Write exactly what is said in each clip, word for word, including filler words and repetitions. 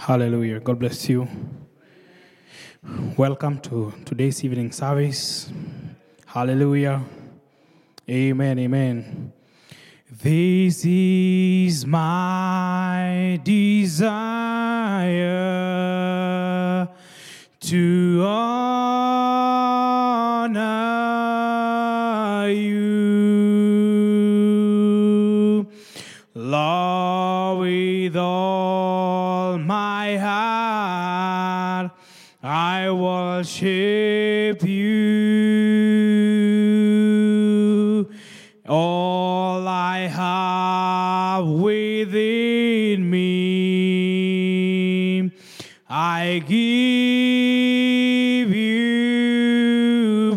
Hallelujah. God bless you. Welcome to today's evening service. Hallelujah. Amen. Amen. This is my desire to honor you, Lord, with all my heart. I worship you. All I have within me, I give you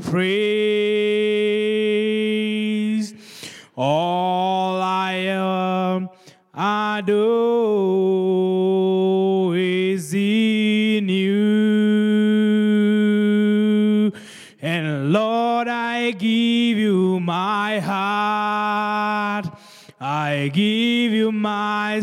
praise. All I am, I do is in you. And Lord, I give you my heart. I give you my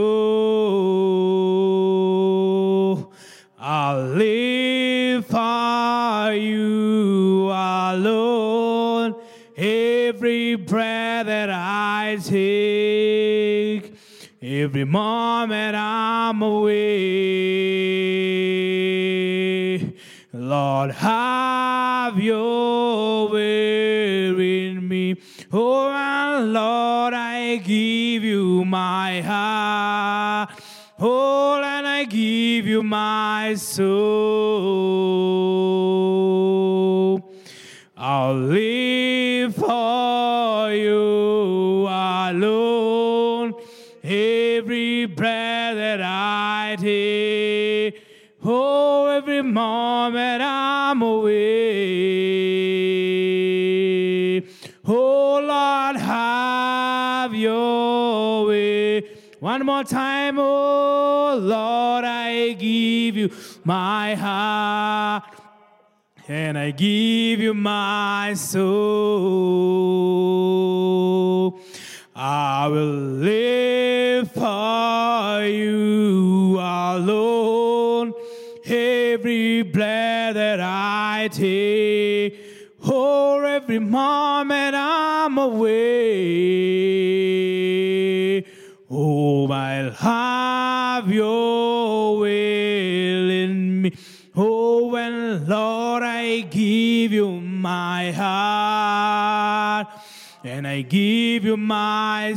soul. I'll live for you alone. Every breath that I take, every moment I'm away, Lord, have your way in me. Oh, and Lord, I give you my heart. Oh, and I give you my soul. I'll live for you alone. Every breath that I take, oh, every moment I'm away. Oh, Lord, have your way. One more time, oh, Lord, I give you my heart. And I give you my soul. I will live for you alone. Every breath that I take, oh, every moment I'm away. Oh, I'll have your will in me. Oh, when Lord, I give you my heart, and I give you my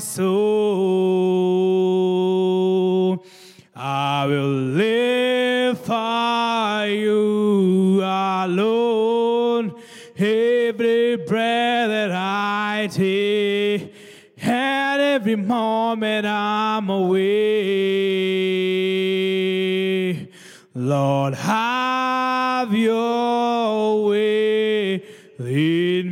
soul. I will live for you alone. Every breath that I take, and every moment I'm away. Lord, have your way in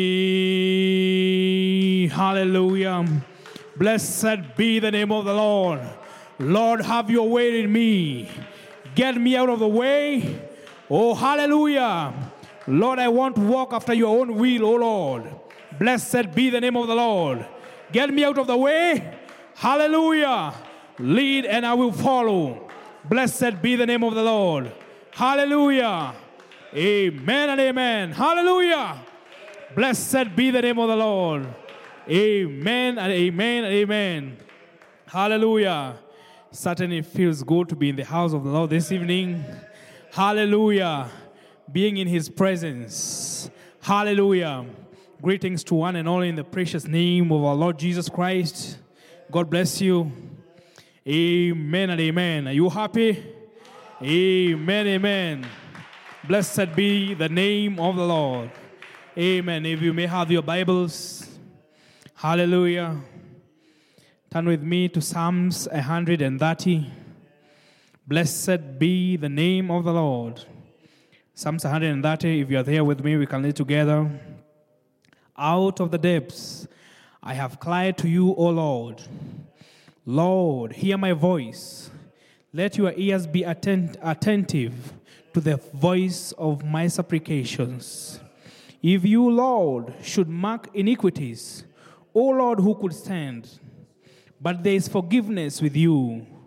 me. Hallelujah. Blessed be the name of the Lord. Lord, have your way in me. Get me out of the way. Oh, hallelujah. Lord, I want to walk after your own will, oh Lord. Blessed be the name of the Lord. Get me out of the way. Hallelujah. Lead and I will follow. Blessed be the name of the Lord. Hallelujah. Amen and amen. Hallelujah. Blessed be the name of the Lord. Amen and amen and amen. Hallelujah. Certainly feels good to be in the house of the Lord this evening. Hallelujah. Being in his presence. Hallelujah. Greetings to one and all in the precious name of our Lord Jesus Christ. God bless you. Amen and amen. Are you happy? Amen, amen. Blessed be the name of the Lord. Amen. If you may have your Bibles. Hallelujah. Turn with me to Psalms one hundred thirty. Blessed be the name of the Lord. Psalms one hundred thirty. If you are there with me, we can read together. Out of the depths I have cried to you, O Lord. Lord, hear my voice. Let your ears be attent- attentive to the voice of my supplications. If you, Lord, should mark iniquities, O Lord, who could stand? But there is forgiveness with you.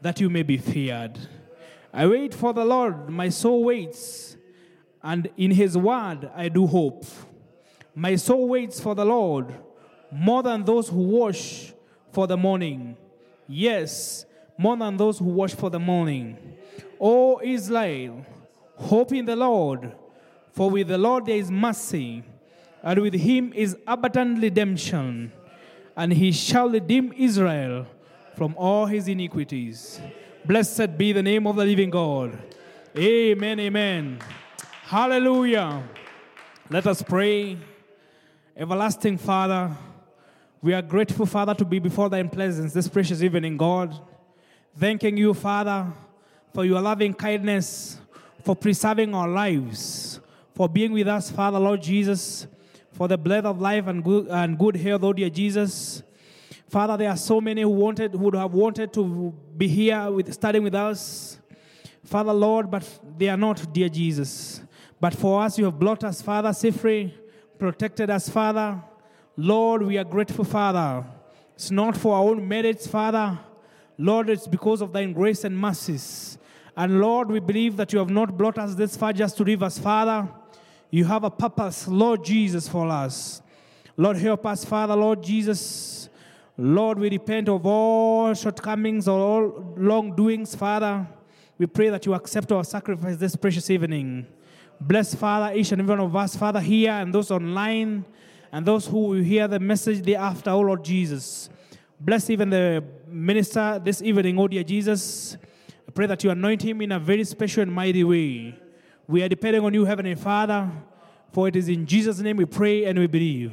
that you may be feared. I wait for the Lord, my soul waits, and in his word I do hope. My soul waits for the Lord more than those who watch for the morning. Yes, more than those who watch for the morning. O Israel, hope in the Lord, for with the Lord there is mercy, and with him is abundant redemption, and he shall redeem Israel from all his iniquities. Blessed be the name of the living God. Amen, amen. Hallelujah. Let us pray. Everlasting Father, we are grateful, Father, to be before thy presence this precious evening, God. Thanking you, Father, for your loving kindness, for preserving our lives, for being with us, Father, Lord Jesus, for the breath of life and good, and good health, Lord dear Jesus. Father, there are so many who wanted, who would have wanted to be here with, studying with us, Father, Lord, but they are not, dear Jesus. But for us, you have brought us, Father, safely, protected us, Father. Lord, we are grateful, Father. It's not for our own merits, Father. Lord, it's because of thine grace and mercies. And Lord, we believe that you have not brought us this far just to leave us, Father. You have a purpose, Lord Jesus, for us. Lord, help us, Father, Lord Jesus. Lord, we repent of all shortcomings or all wrongdoings, Father. We pray that you accept our sacrifice this precious evening. Bless, Father, each and every one of us, Father, here and those online and those who will hear the message thereafter, oh Lord Jesus. Bless even the minister this evening, oh dear Jesus. I pray that you anoint him in a very special and mighty way. We are depending on you, Heavenly Father, for it is in Jesus' name we pray and we believe.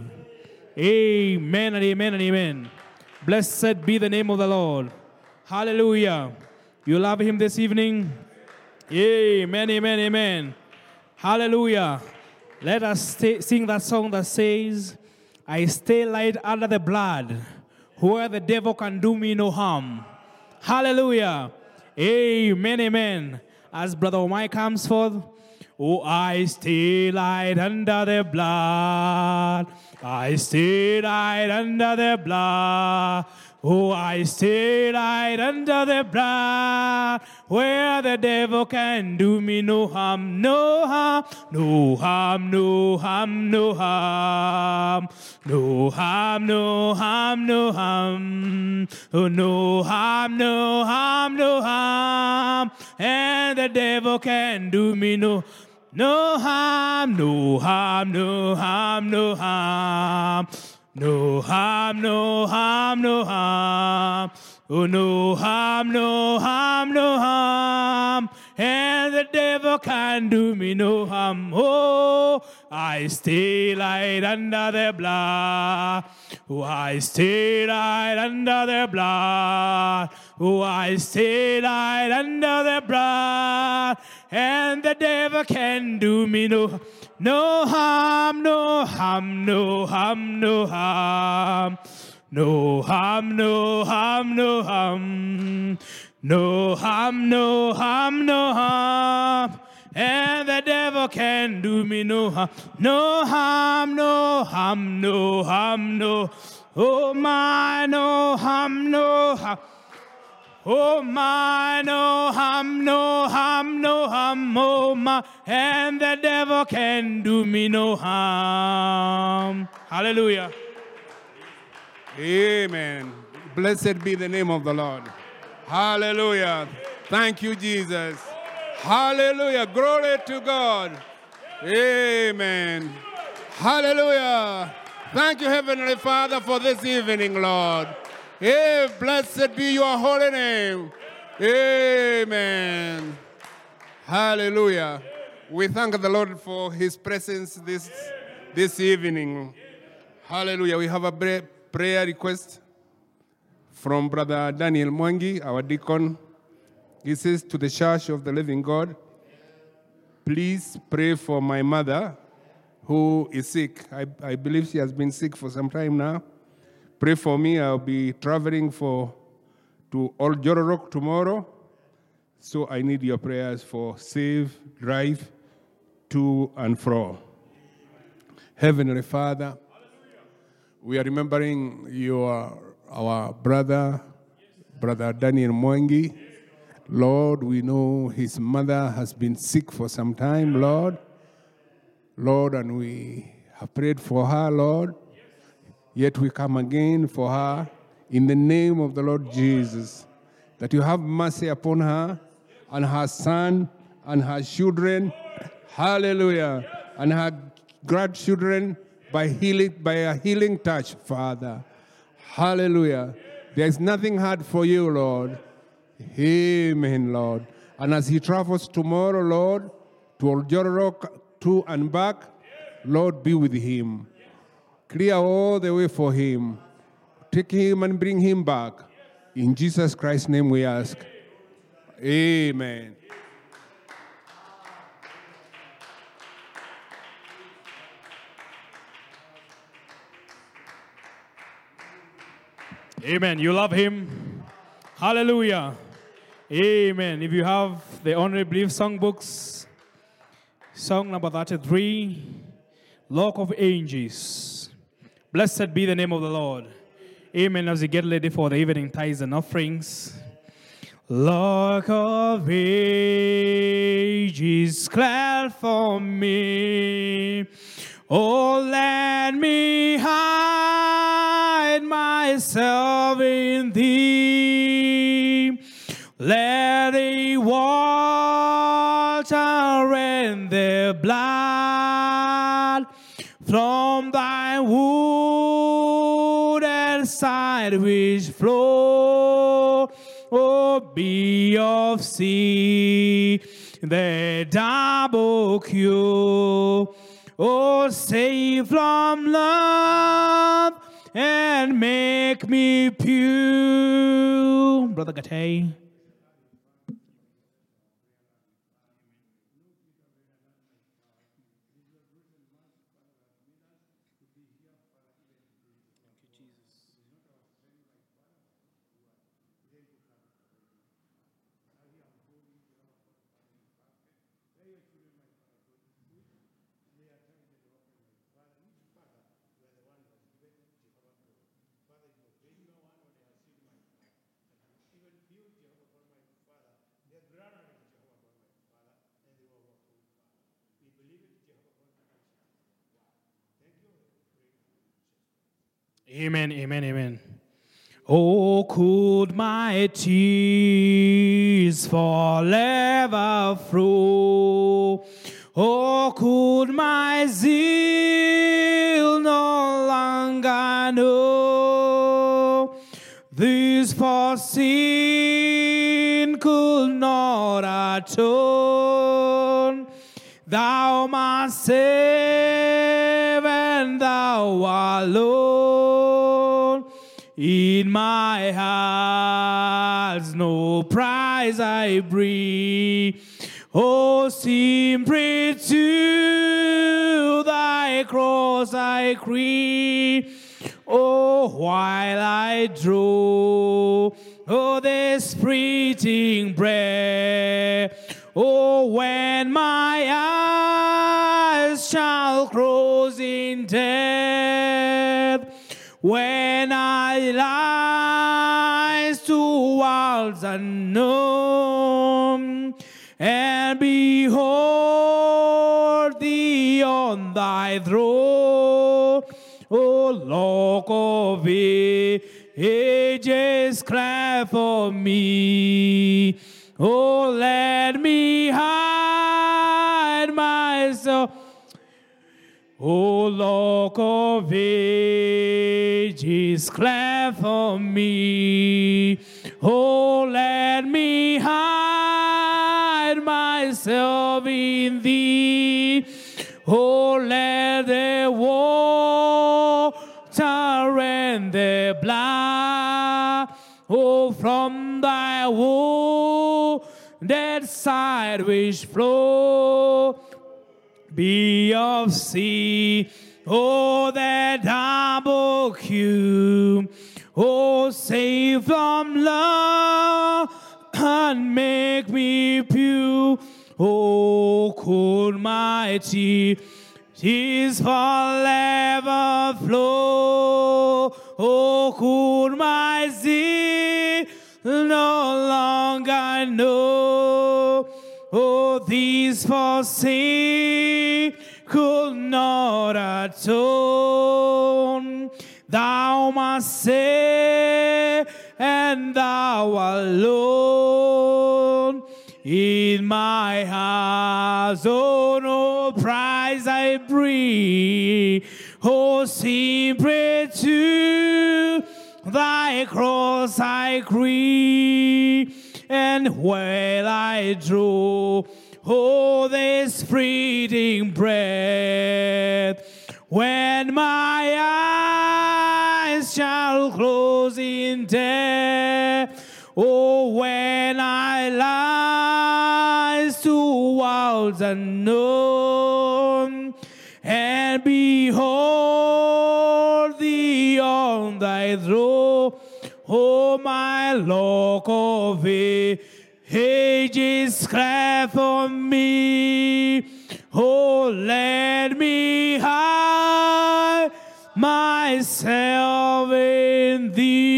Amen and amen and amen. Blessed be the name of the Lord. Hallelujah. You love him this evening? Amen, amen, amen. Hallelujah. Let us stay, sing that song that says, I stay light under the blood, where the devil can do me no harm. Hallelujah. Amen, amen. As Brother Omai comes forth, oh, I stay light under the blood. I stay light under the blood. Oh, I stay right under the blood, where the devil can do me no harm, no harm, no harm, no harm, no harm, no harm, no harm, no harm, oh, no harm, no harm, no harm, and the devil can do me no no harm, no harm, no harm, no harm. No harm, no harm, no harm. Oh, no harm, no harm, no harm. And the devil can do me no harm. Oh, I stay right under the blood. Oh, I stay right under the blood. Oh, I stay right under the blood. And the devil can do me no no harm, no harm, no harm, no harm. No harm, no harm, no harm. No harm, no harm, no harm. And the devil can do me no harm. No harm, no harm, no harm, no. Oh my, no harm, no harm. Oh my, no harm, no harm, no harm, oh my, and the devil can do me no harm. Hallelujah. Amen. Blessed be the name of the Lord. Hallelujah. Thank you, Jesus. Hallelujah. Glory to God. Amen. Hallelujah. Thank you, Heavenly Father, for this evening, Lord. Hey, blessed be your holy name. Amen. Hallelujah. We thank the Lord for his presence this, this evening. Hallelujah. We have a prayer request from Brother Daniel Mwangi, our deacon. He says, to the Church of the Living God, please pray for my mother who is sick. I, I believe she has been sick for some time now. Pray for me. I'll be traveling for to Old Jororok tomorrow. So I need your prayers for safe drive to and fro. Heavenly Father, we are remembering your our brother, Brother Daniel Mwangi, Lord, we know his mother has been sick for some time, Lord. Lord, and we have prayed for her, Lord. Yet we come again for her in the name of the Lord Jesus, that you have mercy upon her and her son and her children. Hallelujah. And her grandchildren by healing, by a healing touch, Father. Hallelujah. There is nothing hard for you, Lord. Amen, Lord. And as he travels tomorrow, Lord, to Oljororo, to and back, Lord, be with him. Clear all the way for him. Take him and bring him back. In Jesus Christ's name we ask. Amen. Amen. You love him. Hallelujah. Amen. If you have the Only Believe songbooks, song number thirty-three, Lock of Angels. Blessed be the name of the Lord. Amen. As we get ready for the evening tithes and offerings. Lock of Ages, glad for me. Oh, let me hide myself in thee. Let the water and the blood from thy wounded side which flow, oh, be of sea the double cure. Oh, save from love and make me pure. Brother Gatay. Amen, amen, amen. Oh, could my tears forever flow? Oh, could my zeal no longer know? This for sin could not atone. Thou must save, and thou alone. In my heart no prize I bring. Oh, simply to thy cross I cling. Oh, while I draw, oh, this fleeting breath. Oh, when my eyes shall close in death, when I lie to worlds unknown, and behold thee on thy throne, O Lock of Ages, cry for me. Oh, let me hide myself. Oh, Lock of Ages, cry for me. Oh, let me hide myself in thee. Oh, let the water and the blood, oh, from thy wounded side which flow, be of sea, oh, the double cube, oh, save from love and make me pure. Oh, could my tears forever flow. Oh, could my zeal no longer and know, oh, these for sin could not atone. Thou must say, and thou alone. In my house, oh, no prize I bring. Oh, simply to thy cross I cling. And while I draw, oh, this fleeting breath, when my eyes shall close in death, oh, when I lies to wilds unknown, and behold thee on thy throne, oh, my Rock of ages, cleft for me. Oh, let me hide myself in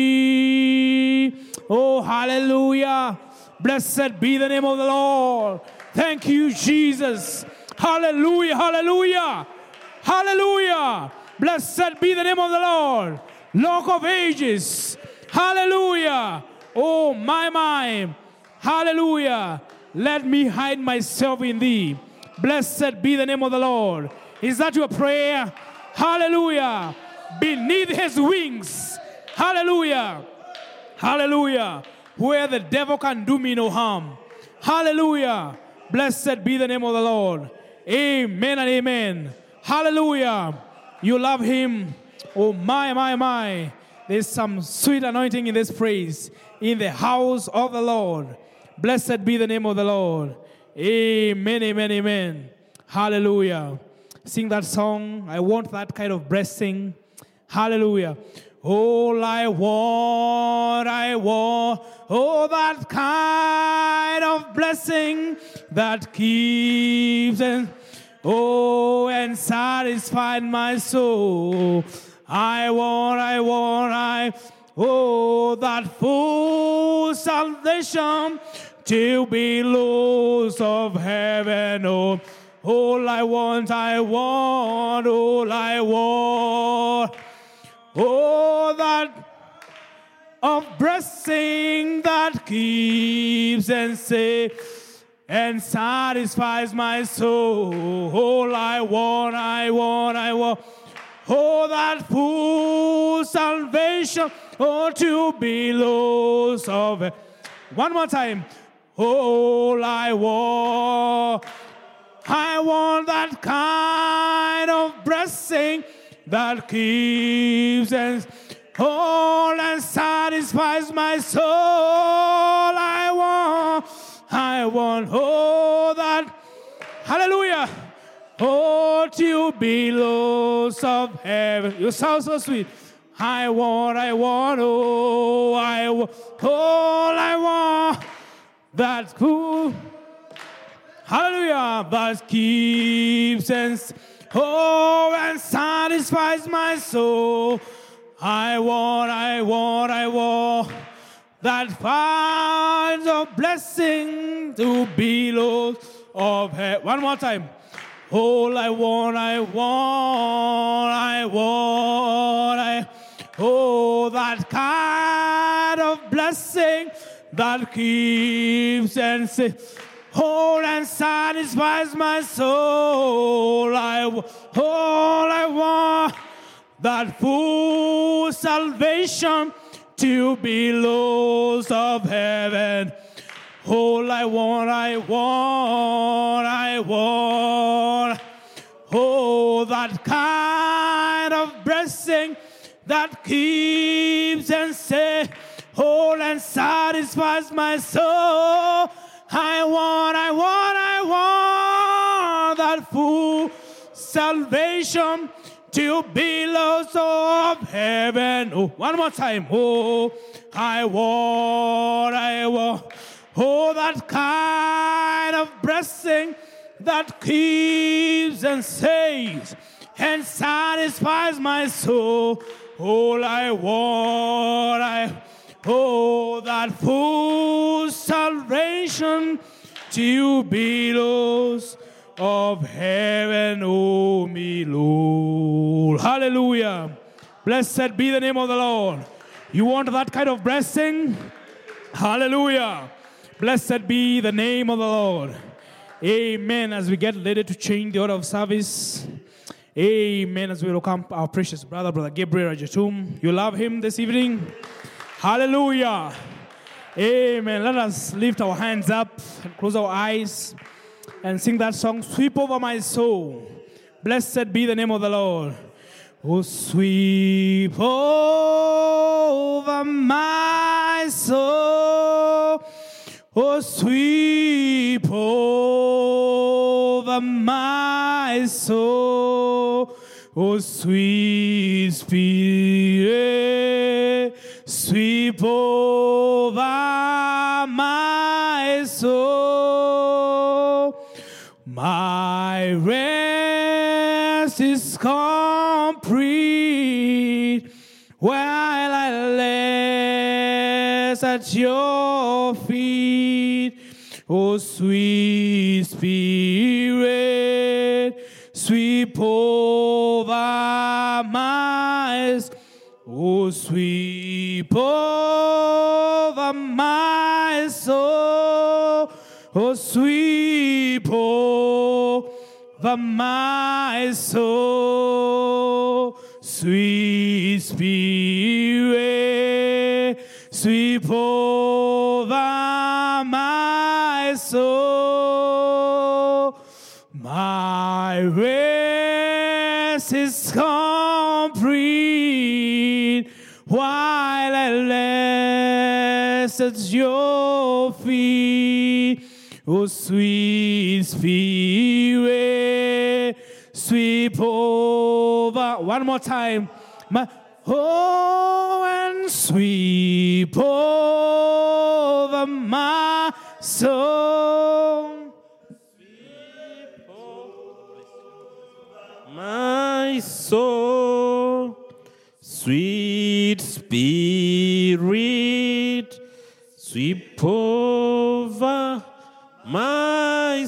thee. Oh, hallelujah. Blessed be the name of the Lord. Thank you, Jesus. Hallelujah, hallelujah, hallelujah. Blessed be the name of the Lord, Rock of ages. Hallelujah. Oh, my, my. Hallelujah. Let me hide myself in thee. Blessed be the name of the Lord. Is that your prayer? Hallelujah. Beneath his wings. Hallelujah. Hallelujah. Where the devil can do me no harm. Hallelujah. Blessed be the name of the Lord. Amen and amen. Hallelujah. You love him. Oh, my, my, my. There's some sweet anointing in this praise. In the house of the Lord. Blessed be the name of the Lord. Amen, amen, amen. Hallelujah. Sing that song. I want that kind of blessing. Hallelujah. All I want, I want, oh, that kind of blessing that keeps and, oh, and satisfies my soul. I want, I want, I, oh, that full salvation to be lost of heaven. Oh, all I want, I want, all I want. Oh, that of blessing that keeps and saves and satisfies my soul. All I want, I want, I want. Oh, that full salvation, oh, to be lost of it. One more time. All I want, I want that kind of blessing that keeps and all and satisfies my soul. I want, I want, oh, that, hallelujah, oh, to be lost of heaven. You sound so sweet. I want, I want, oh, I want, all I want, that cool, hallelujah, that keeps and oh, and satisfies my soul. I want, I want, I want that finds a blessing to be lost of heaven. One more time. All I want, I want, I want, I oh, that kind of blessing that keeps and saves. Whole and satisfies my soul. I, all I want, that full salvation to be lost of heaven. All I want, I want, I want. Oh, that kind of blessing that keeps and saves, whole and satisfies my soul. I want, I want, I want that full salvation to be lost of heaven. Oh, one more time. Oh, I want, I want, oh, that kind of blessing that keeps and saves and satisfies my soul. All I want, I, oh, that full salvation salvation to billows of heaven, O me, Lord. Hallelujah. Blessed be the name of the Lord. You want that kind of blessing? Hallelujah. Blessed be the name of the Lord. Amen. As we get ready to change the order of service. Amen. As we welcome our precious brother, Brother Gabriel Rajatum. You love him this evening? Hallelujah. Amen. Let us lift our hands up and close our eyes and sing that song, Sweep Over My Soul. Blessed be the name of the Lord. Oh, sweep over my soul. Oh, sweep over my soul. Oh, sweet Spirit, sweep over my soul. My rest is complete while I rest at your feet. Oh, sweet Spirit, sweep over my soul. Oh, sweep over my soul. Oh, sweep over my soul. Sweet Spirit, sweep over my soul. My rest is complete while I rest at your feet. Oh, sweet Spirit, sweep over. One more time. My, oh, and sweep over my soul. Sweep over my soul. Sweet Spirit, sweep over my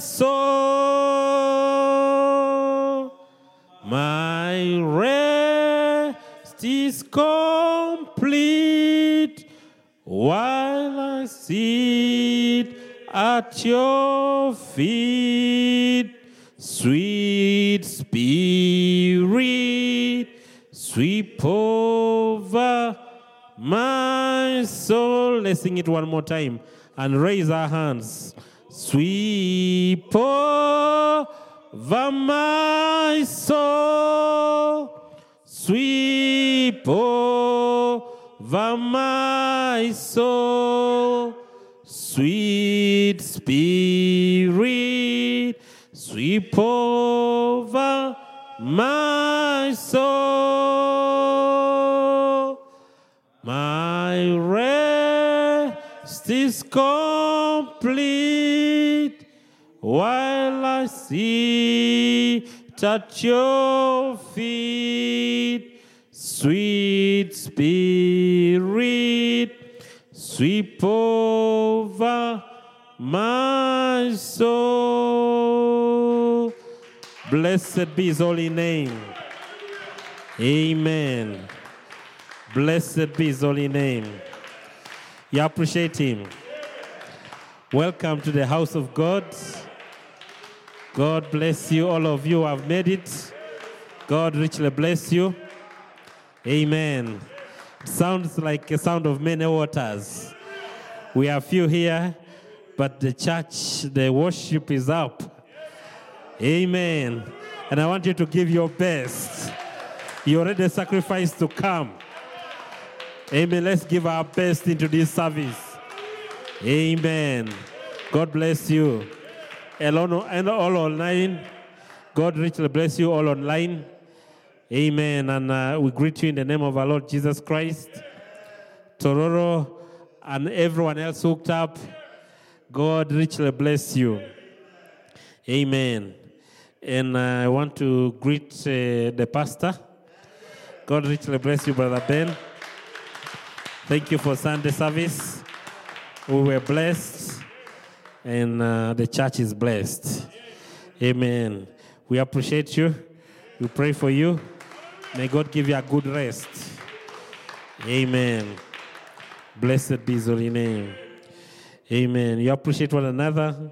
soul. My rest is complete while I sit at your feet. Sweet Spirit, sweep over my soul. Let's sing it one more time and raise our hands. Sweep over my soul. Sweep over my soul. Sweet Spirit, sweep over my soul. My rest is complete while I sit at your feet. Sweet Spirit, sweep over my soul. Blessed be his holy name. Amen. Blessed be his holy name. You appreciate him. Welcome to the house of God. God bless you. All of you have made it. God richly bless you. Amen. It sounds like a sound of many waters. We are few here, but the church, the worship is up. Amen. And I want you to give your best. You already sacrificed to come. Amen. Let's give our best into this service. Amen. God bless you. And all online. God richly bless you all online. Amen. And uh, we greet you in the name of our Lord Jesus Christ. Tororo and everyone else hooked up. God richly bless you. Amen. And uh, I want to greet uh, the pastor. God richly bless you, Brother Ben. Thank you for Sunday service. We were blessed. and uh, the church is blessed. Amen. We appreciate you. We pray for you. May God give you a good rest. Amen. Blessed be His holy name. Amen. You appreciate one another.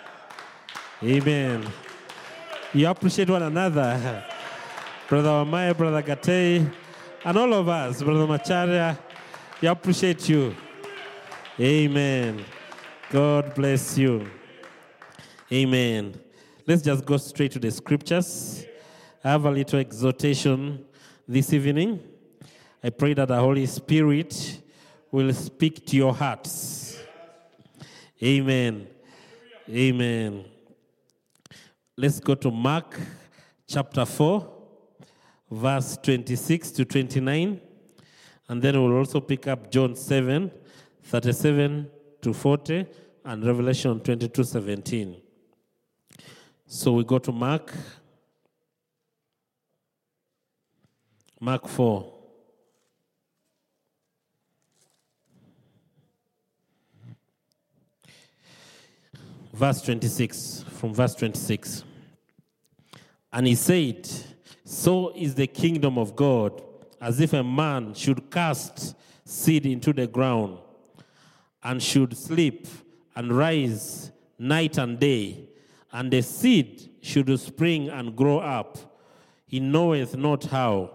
Amen. You appreciate one another. Brother Amaya, Brother Gatei, and all of us, Brother Macharia, we appreciate you. Amen. God bless you. Amen. Let's just go straight to the scriptures. I have a little exhortation this evening. I pray that the Holy Spirit will speak to your hearts. Amen. Amen. Let's go to Mark chapter four, verse twenty-six to twenty-nine. And then we'll also pick up John seven, thirty-seven to forty, and Revelation twenty-two, seventeen. So we go to Mark. Mark four. Verse twenty-six, from verse twenty-six. And he said, so is the kingdom of God, as if a man should cast seed into the ground, and should sleep and rise night and day, and the seed should spring and grow up. He knoweth not how.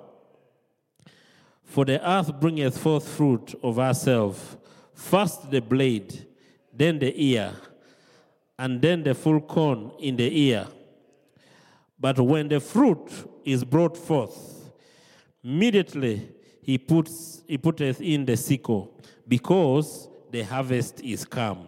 For the earth bringeth forth fruit of herself, first the blade, then the ear, and then the full corn in the ear. But when the fruit is brought forth, immediately he puts he putteth in the sickle, because the harvest is come.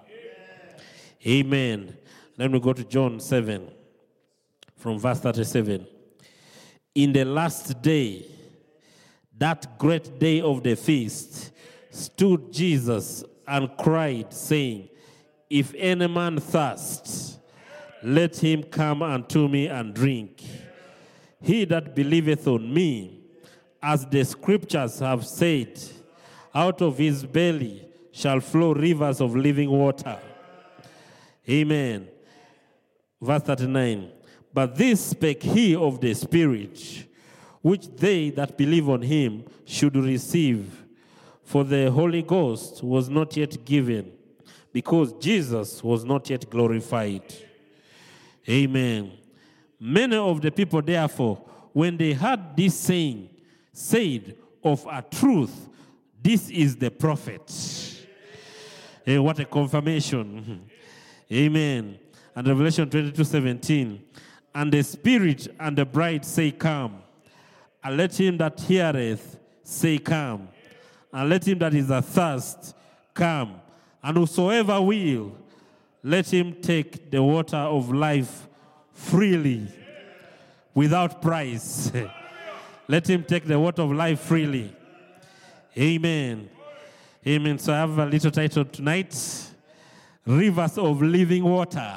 Amen. Amen. Then we go to John seven, from verse thirty-seven. In the last day, that great day of the feast, stood Jesus and cried, saying, if any man thirst, let him come unto me and drink. He that believeth on me, as the scriptures have said, out of his belly shall flow rivers of living water. Amen. Verse thirty-nine. But this spake he of the Spirit, which they that believe on him should receive. For the Holy Ghost was not yet given, because Jesus was not yet glorified. Amen. Many of the people, therefore, when they heard this saying, said, of a truth, this is the prophet. Hey, what a confirmation. Amen. And Revelation twenty-two, seventeen. And the Spirit and the bride say, come. And let him that heareth say, come. And let him that is athirst come. And whosoever will, let him take the water of life freely, without price. Let him take the water of life freely. Amen. Amen. So I have a little title tonight, Rivers of Living Water.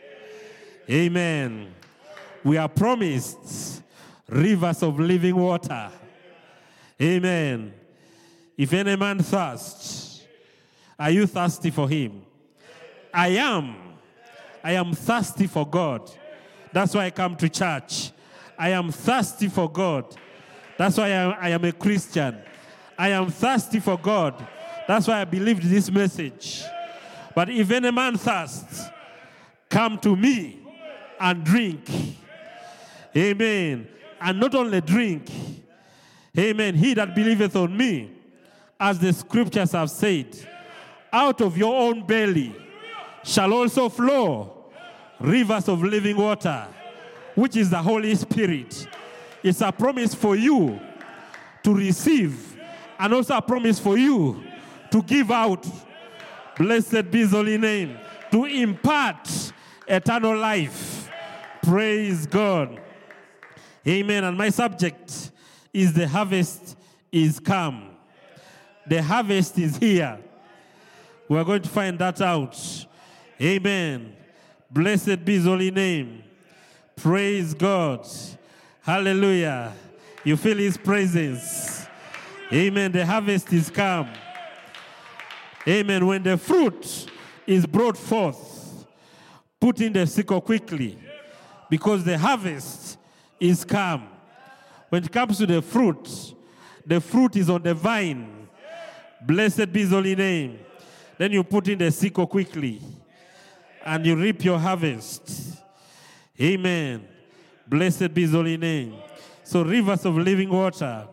Amen. We are promised rivers of living water. Amen. If any man thirsts, are you thirsty for him? I am. I am thirsty for God. That's why I come to church. I am thirsty for God. That's why I am a Christian. I am thirsty for God. That's why I believed this message. But if any man thirsts, come to me and drink. Amen. And not only drink. Amen. He that believeth on me, as the scriptures have said, out of your own belly shall also flow rivers of living water, which is the Holy Spirit. It's a promise for you to receive, and also a promise for you to give out. Blessed be His holy name. To impart eternal life. Praise God. Amen. And my subject is the harvest is come. The harvest is here. We're going to find that out. Amen. Blessed be His holy name. Praise God. Hallelujah. You feel His presence. Amen. The harvest is come. Amen. When the fruit is brought forth, put in the sickle quickly, because the harvest is come. When it comes to the fruit, the fruit is on the vine. Blessed be his holy name. Then you put in the sickle quickly, and you reap your harvest. Amen. Blessed be his holy name. So rivers of living water.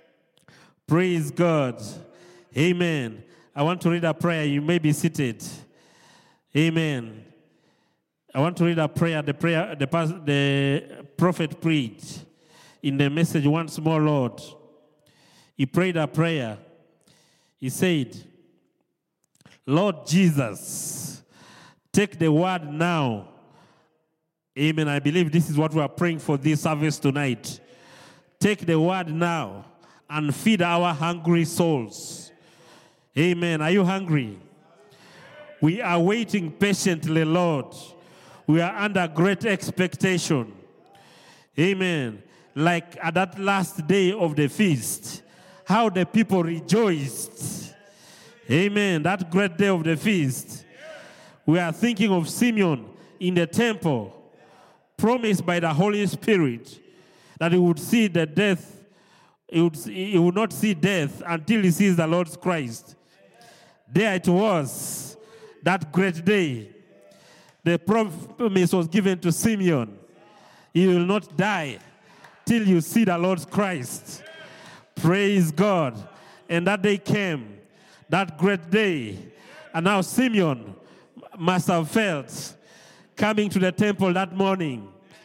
Praise God. Amen. I want to read a prayer. You may be seated. Amen. I want to read a prayer. The prayer the, the prophet prayed in the message once more, Lord. He prayed a prayer. He said, Lord Jesus, take the word now. Amen. I believe this is what we are praying for this service tonight. Take the word now and feed our hungry souls. Amen. Are you hungry? We are waiting patiently, Lord. We are under great expectation. Amen. Like at that last day of the feast, how the people rejoiced. Amen. That great day of the feast. We are thinking of Simeon in the temple, promised by the Holy Spirit that he would see the death, he would, he would not see death until he sees the Lord Christ. There it was, that great day. The promise was given to Simeon. You will not die till you see the Lord Christ. Praise God. And that day came, that great day. And now Simeon must have felt coming to the temple that morning.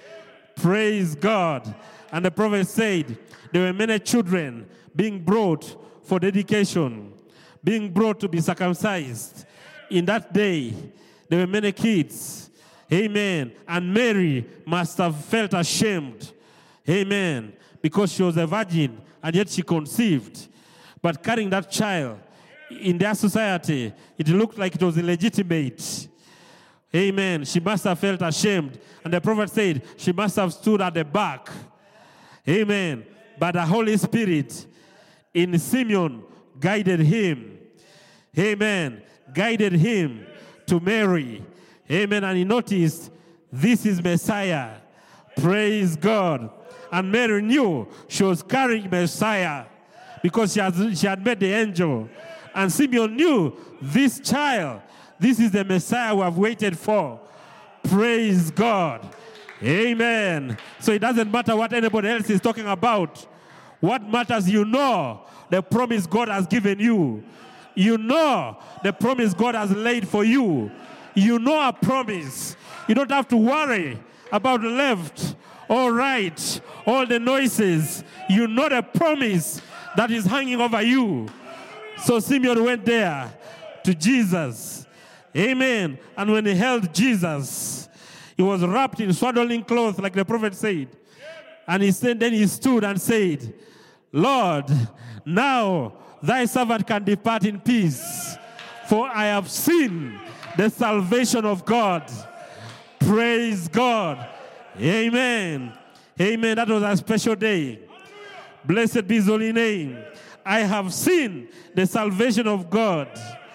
Praise God. And the prophet said, there were many children being brought for dedication, being brought to be circumcised. In that day, there were many kids. Amen. And Mary must have felt ashamed. Amen. Because she was a virgin and yet she conceived. But carrying that child in their society, it looked like it was illegitimate. Amen. She must have felt ashamed. And the prophet said she must have stood at the back. Amen. But the Holy Spirit in Simeon guided him. Amen. Guided him to Mary. Amen. And he noticed, this is Messiah. Praise God. And Mary knew she was carrying Messiah because she had, she had met the angel. And Simeon knew, this child, this is the Messiah we have waited for. Praise God. Amen. So it doesn't matter what anybody else is talking about. What matters, you know the promise God has given you. You know the promise God has laid for you. You know a promise. You don't have to worry about left or right, all the noises. You know the promise that is hanging over you. So Simeon went there to Jesus. Amen. And when he held Jesus, he was wrapped in swaddling clothes, like the prophet said. And he said, then he stood and said, Lord, now thy servant can depart in peace, for I have seen the salvation of God. Praise God. Amen. Amen. That was a special day. Blessed be his holy name. I have seen the salvation of God.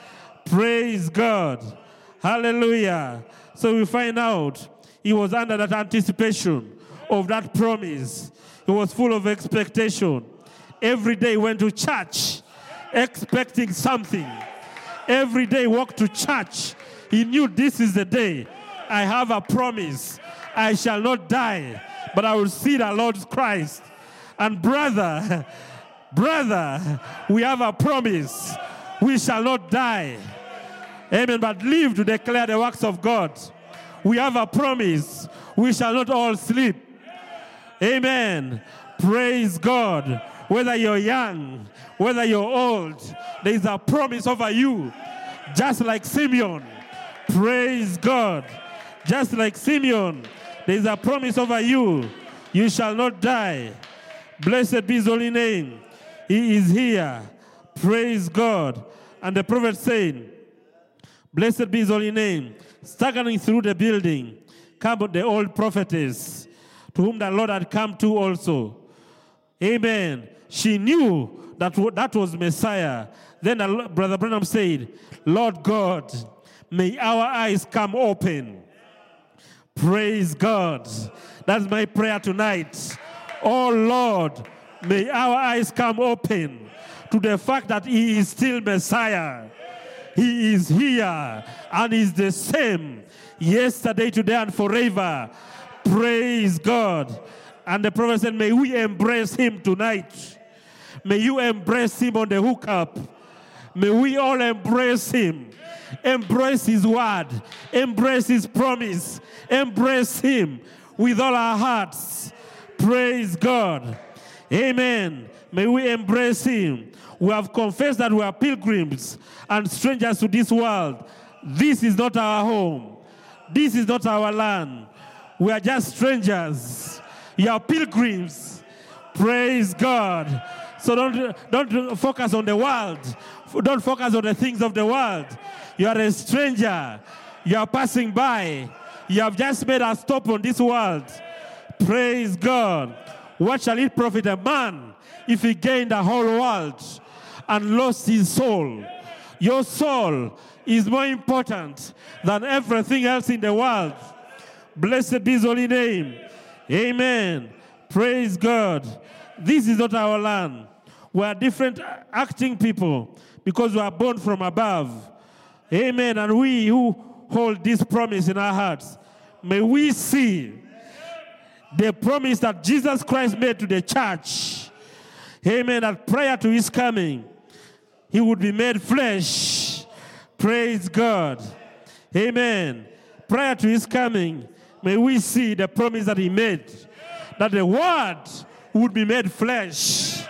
Praise God. Hallelujah. So we find out he was under that anticipation of that promise. He was full of expectation. Every day he went to church expecting something. Every day he walked to church. He knew this is the day. I have a promise. I shall not die, but I will see the Lord Christ. And brother, brother, we have a promise. We shall not die. Amen. But live to declare the works of God. We have a promise. We shall not all sleep. Amen. Praise God. Whether you're young, whether you're old, there is a promise over you. Just like Simeon. Praise God. Just like Simeon, there is a promise over you. You shall not die. Blessed be his holy name. He is here. Praise God. And the prophet said, blessed be his holy name. Staggering through the building, come the old prophetess, to whom the Lord had come to also. Amen. She knew that that was Messiah. Then Brother Branham said, Lord God, may our eyes come open. Praise God. That's my prayer tonight. Oh Lord, may our eyes come open to the fact that he is still Messiah. He is here and is the same yesterday, today, and forever. Praise God. And the prophet said, may we embrace him tonight. May you embrace him on the hookup. May we all embrace him. Embrace his word. Embrace his promise. Embrace him with all our hearts. Praise God. Amen. May we embrace him. We have confessed that we are pilgrims and strangers to this world. This is not our home. This is not our land. We are just strangers. You are pilgrims. Praise God. So don't, don't focus on the world. Don't focus on the things of the world. You are a stranger. You are passing by. You have just made a stop on this world. Praise God. What shall it profit a man if he gained the whole world and lost his soul? Your soul is more important than everything else in the world. Blessed be his holy name. Amen. Praise God. This is not our land. We are different acting people because we are born from above. Amen. And we who hold this promise in our hearts, may we see the promise that Jesus Christ made to the church. Amen. That prior to his coming, he would be made flesh. Praise God. Amen. Prior to his coming, may we see the promise that he made, that the word would be made flesh.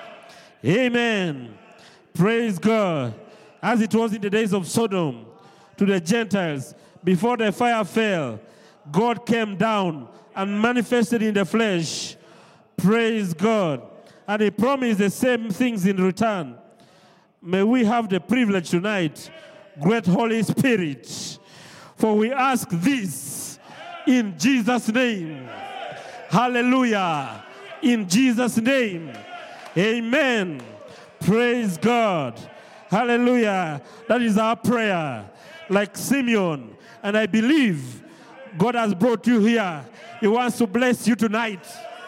Amen. Praise God. As it was in the days of Sodom to the Gentiles, before the fire fell, God came down and manifested in the flesh. Praise God. And he promised the same things in return. May we have the privilege tonight, great Holy Spirit, for we ask this in Jesus' name. Hallelujah. In Jesus' name. Amen. Praise God. Hallelujah. That is our prayer. Like Simeon. And I believe God has brought you here. He wants to bless you tonight.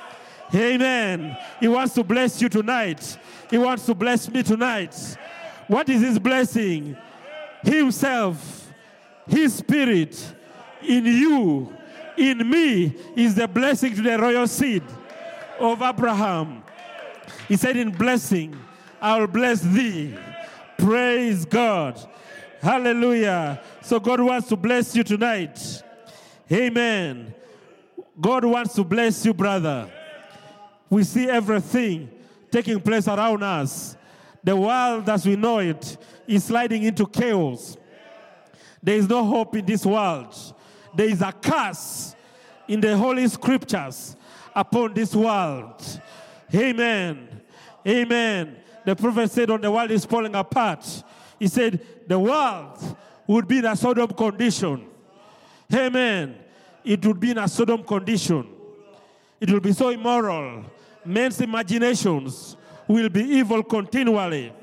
Amen. He wants to bless you tonight. He wants to bless me tonight. What is his blessing? Himself, his spirit in you, in me, is the blessing to the royal seed of Abraham. He said, in blessing, I will bless thee. Praise God. Hallelujah. So God wants to bless you tonight. Amen. God wants to bless you, brother. We see everything taking place around us. The world as we know it is sliding into chaos. There is no hope in this world. There is a curse in the Holy Scriptures upon this world. Amen. Amen. The prophet said when the world is falling apart, he said the world would be in a Sodom condition. Amen. It would be in a Sodom condition. It will be so immoral. Men's imaginations will be evil continually.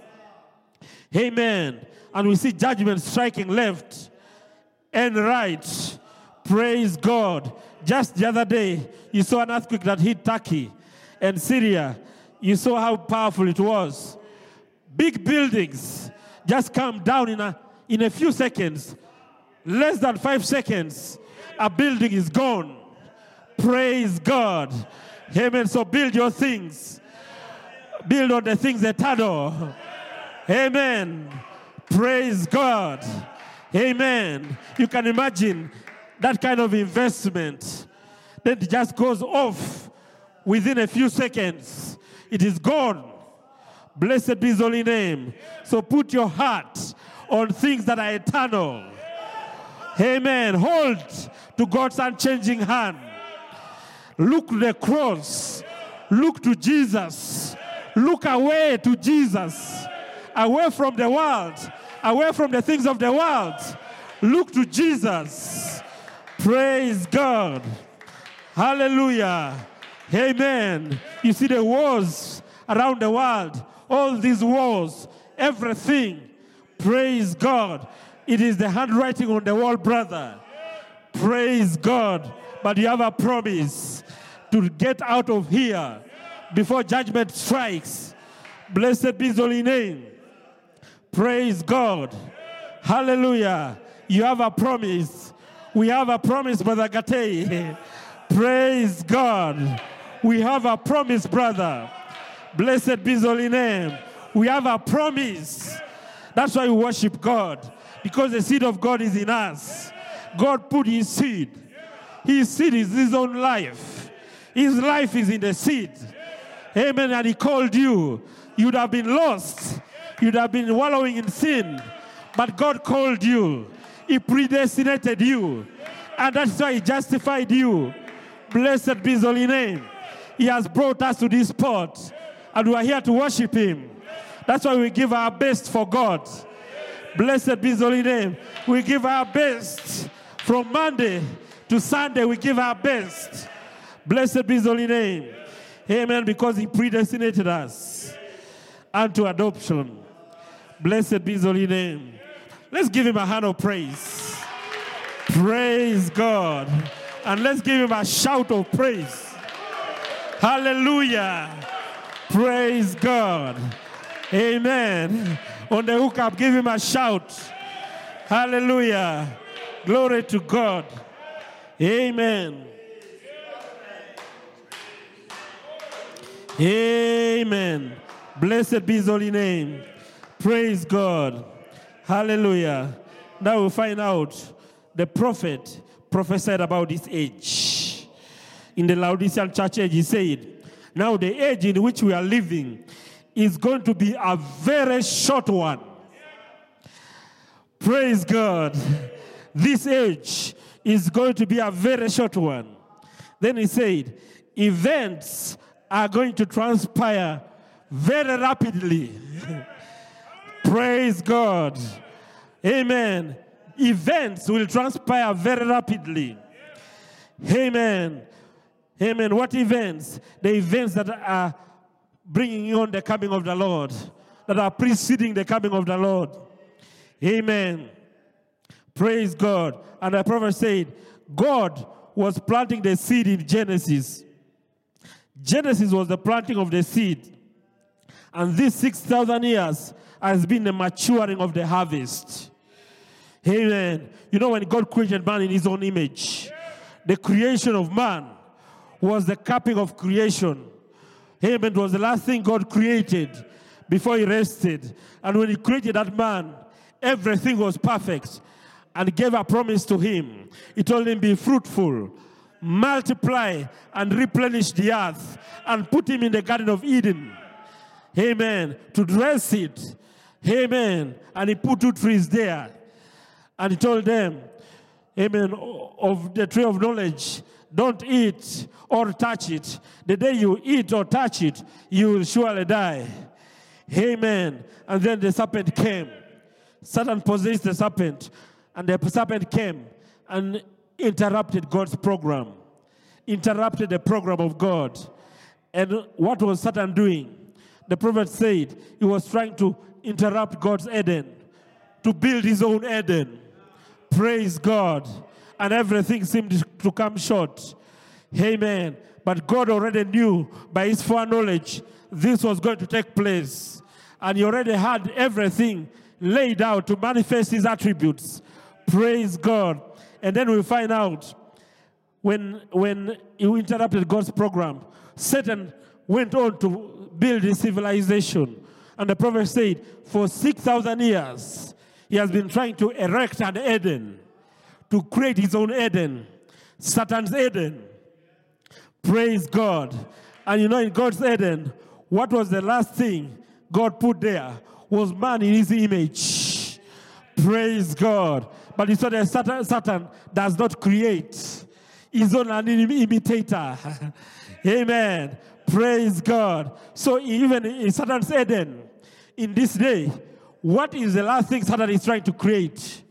Amen. And we see judgment striking left and right. Praise God. Just the other day, you saw an earthquake that hit Turkey and Syria. You saw how powerful it was. Big buildings just come down in a, in a few seconds. Less than five seconds, a building is gone. Praise God. Amen. So build your things. Build on the things eternal. Amen. Praise God. Amen. You can imagine that kind of investment. Then it just goes off within a few seconds. It is gone. Blessed be his holy name. So put your heart on things that are eternal. Amen. Hold to God's unchanging hand. Look to the cross. Look to Jesus. Look away to Jesus. Away from the world. Away from the things of the world. Look to Jesus. Praise God. Hallelujah. Amen. You see the wars around the world. All these wars. Everything. Praise God. It is the handwriting on the wall, brother. Praise God. but you have a promise to get out of here before judgment strikes. Blessed be his holy name. Praise God. Hallelujah. You have a promise. We have a promise, Brother Gatei. Praise God. We have a promise, brother. Blessed be his holy name. We have a promise. That's why we worship God. Because the seed of God is in us. God put his seed. His seed is his own life. His life is in the seed. Amen. And he called you. You'd have been lost. You'd have been wallowing in sin. But God called you. He predestinated you. And that's why he justified you. Blessed be his holy name. He has brought us to this spot. And we are here to worship him. That's why we give our best for God. Blessed be his holy name. We give our best. From Monday to Sunday, we give our best. Blessed be his holy name. Amen. Because he predestinated us unto adoption. Blessed be his holy name. Let's give him a hand of praise. Praise God. And let's give him a shout of praise. Hallelujah. Praise God. Amen. On the hookup, give him a shout. Hallelujah. Glory to God. Amen. Amen. Blessed be his holy name. Praise God. Hallelujah. Now we find out the prophet prophesied about this age. In the Laodicean church age, he said, now the age in which we are living is going to be a very short one. Praise God. This age is going to be a very short one. Then he said, events are going to transpire very rapidly. Praise God. Amen. Events will transpire very rapidly. Amen. Amen. What events? The events that are bringing on the coming of the Lord, that are preceding the coming of the Lord. Amen. Praise God. And the prophet said, God was planting the seed in Genesis. Genesis was the planting of the seed. And these six thousand years has been the maturing of the harvest. Amen. You know, when God created man in his own image, the creation of man was the capping of creation. Amen. It was the last thing God created before he rested. And when he created that man, everything was perfect. And gave a promise to him. He told him, be fruitful, multiply, and replenish the earth. And put him in the Garden of Eden. Amen. To dress it. Amen. And he put two trees there. And he told them, amen, of the tree of knowledge, don't eat or touch it. The day you eat or touch it, you will surely die. Amen. And then the serpent came. Satan possessed the serpent. And the serpent came and interrupted God's program. Interrupted the program of God. And what was Satan doing? The prophet said he was trying to interrupt God's Eden, to build his own Eden. Praise God. And everything seemed to come short. Amen. But God already knew by his foreknowledge this was going to take place. And he already had everything laid out to manifest his attributes. Praise God. And then we find out when, when he interrupted God's program, Satan went on to build his civilization. And the prophet said, for six thousand years, he has been trying to erect an Eden, to create his own Eden, Satan's Eden. Praise God. And you know, in God's Eden, what was the last thing God put there? Was man in his image. Praise God. But you saw that Satan, Satan does not create. He's only an imitator. Amen. Praise God. So even in Satan's Eden, in this day, what is the last thing Satan is trying to create?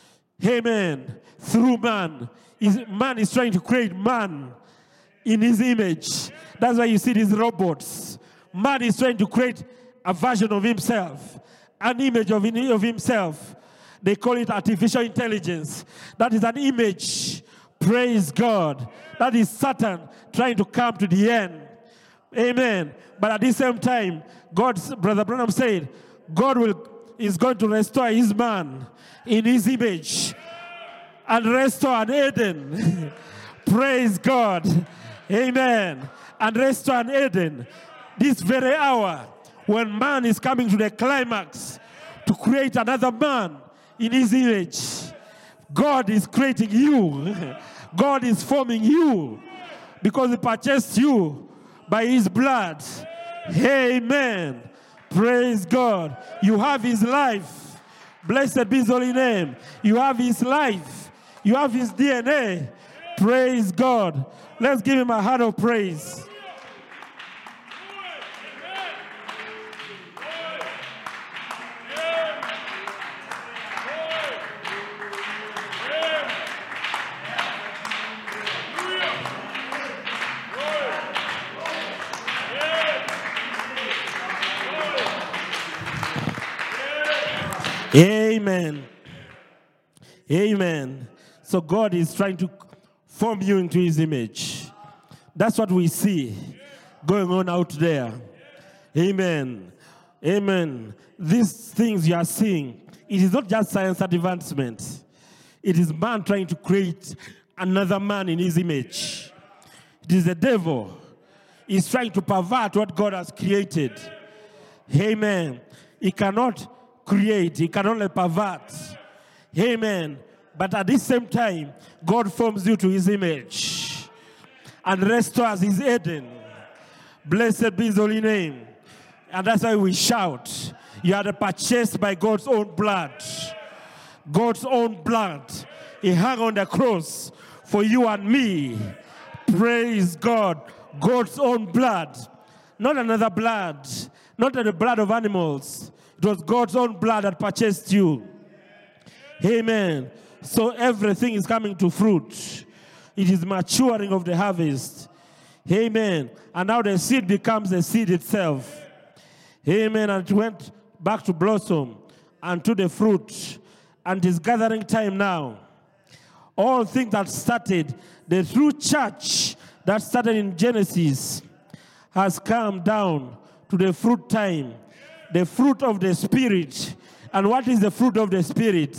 Amen. Through man. Is, man is trying to create man in his image. That's why you see these robots. Man is trying to create a version of himself, an image of, of himself. They call it artificial intelligence. That is an image Praise God. That is Satan trying to come to the end. Amen. But at the same time, God's, Brother Branham said, God will is going to restore his man in his image and restore an Eden. Praise God. Amen. And restore an Eden. This very hour, when man is coming to the climax to create another man in his image, God is creating you. God is forming you because he purchased you by his blood. Amen. Praise God. You have his life. Blessed be his holy name. You have his life. You have his D N A. Praise God. Let's give him a heart of praise. Amen. Amen. So God is trying to form you into his image. That's what we see going on out there. Amen. Amen. These things you are seeing, it is not just science advancement. It is man trying to create another man in his image. It is the devil. He's trying to pervert what God has created. Amen. He cannot create, he can only pervert. Amen. But at the same time, God forms you to his image and restores his Eden. Blessed be his holy name. And that's why we shout, you are purchased by God's own blood. God's own blood. He hung on the cross for you and me. Praise God. God's own blood. Not another blood. Not the blood of animals. It was God's own blood that purchased you. Amen. So everything is coming to fruit. It is maturing of the harvest. Amen. And now the seed becomes the seed itself. Amen. And it went back to blossom and to the fruit. And it's gathering time now. All things that started, the true church that started in Genesis has come down to the fruit time. The fruit of the Spirit. And what is the fruit of the Spirit?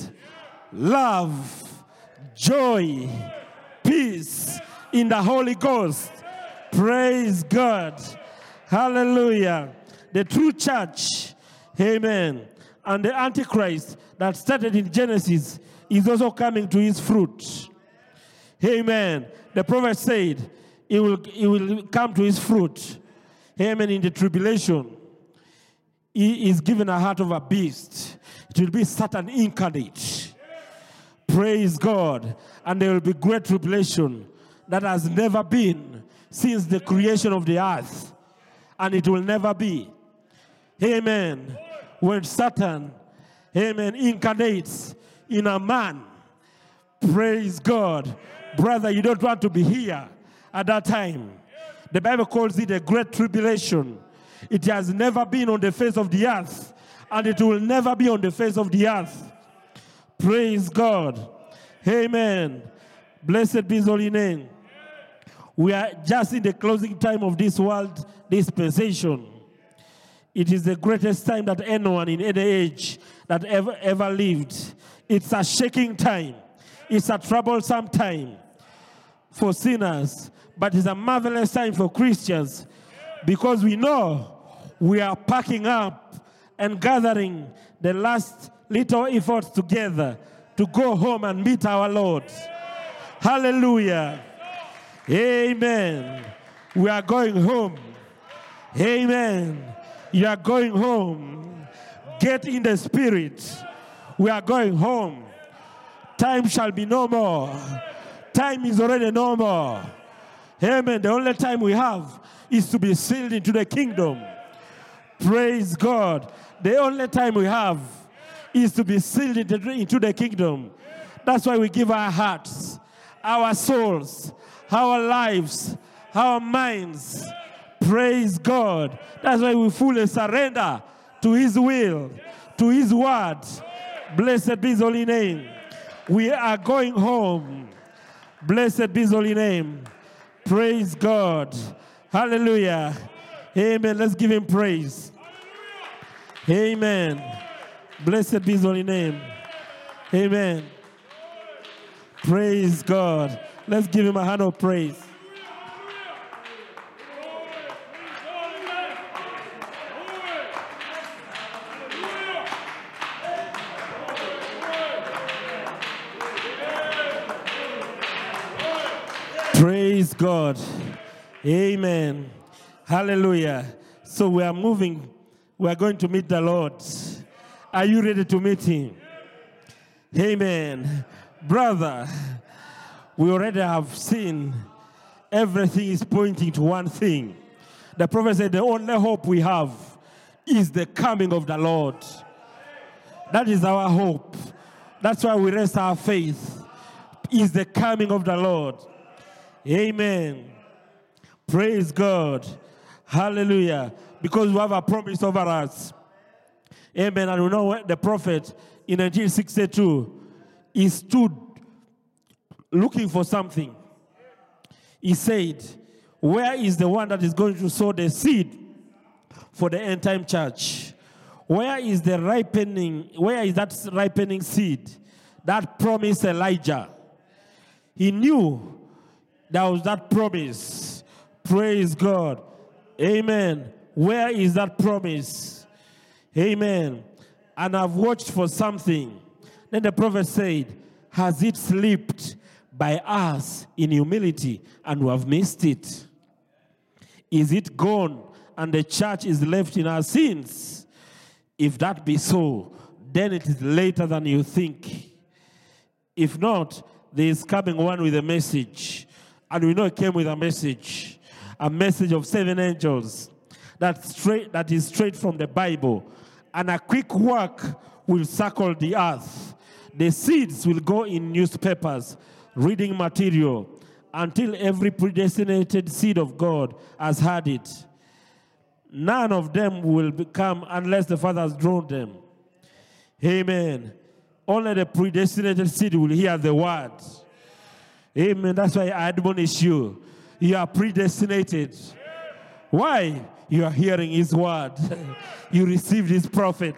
Love, joy, peace in the Holy Ghost. Praise God. Hallelujah. The true church, amen, and the Antichrist that started in Genesis is also coming to his fruit. Amen. The prophet said he will, he will come to his fruit. Amen. In the tribulation. He is given a heart of a beast. It will be Satan incarnate. Praise God. And there will be great tribulation that has never been since the creation of the earth. And it will never be. Amen. When Satan, amen, incarnates in a man. Praise God. Brother, you don't want to be here at that time. The Bible calls it a great tribulation. It has never been on the face of the earth, and it will never be on the face of the earth. Praise God. Amen. Blessed be his holy name. We are just in the closing time of this world dispensation. It is the greatest time that anyone in any age that ever, ever lived. It's a shaking time. It's a troublesome time for sinners, but it's a marvelous time for Christians. Because we know we are packing up and gathering the last little efforts together to go home and meet our Lord. Hallelujah. Amen. We are going home. Amen. You are going home. Get in the spirit. We are going home. Time shall be no more. Time is already no more. Amen. The only time we have is to be sealed into the kingdom. Praise God. The only time we have is to be sealed into the kingdom. That's why we give our hearts, our souls, our lives, our minds. Praise God. That's why we fully surrender to his will, to his word. Blessed be his holy name. We are going home. Blessed be his holy name. Praise God. Hallelujah. Amen. Let's give him praise. Amen. Blessed be his holy name. Amen. Praise God. Let's give him a hand of praise. Praise God. Amen. Hallelujah. So we are moving. We are going to meet the Lord. Are you ready to meet him? Amen. Brother, we already have seen everything is pointing to one thing. The prophet said the only hope we have is the coming of the Lord. That is our hope. That's why we rest our faith. Is the coming of the Lord. Amen. Praise God. Hallelujah. Because we have a promise over us. Amen. And we know what the prophet in nineteen sixty-two, he stood looking for something. He said, where is the one that is going to sow the seed for the end time church? Where is the ripening, where is that ripening seed? That promised Elijah. He knew there was that promise. Praise God. Amen. Where is that promise? Amen. And I've watched for something. Then the prophet said, has it slipped by us in humility and we have missed it? Is it gone and the church is left in our sins? If that be so, then it is later than you think. If not, there is coming one with a message. And we know it came with a message. A message of seven angels. That, straight, that is straight from the Bible. And a quick work will circle the earth. The seeds will go in newspapers, reading material, until every predestinated seed of God has had it. None of them will become unless the Father has drawn them. Amen. Only the predestinated seed will hear the word. Amen. That's why I admonish you. You are predestinated. Why? You are hearing his word. You received his prophet.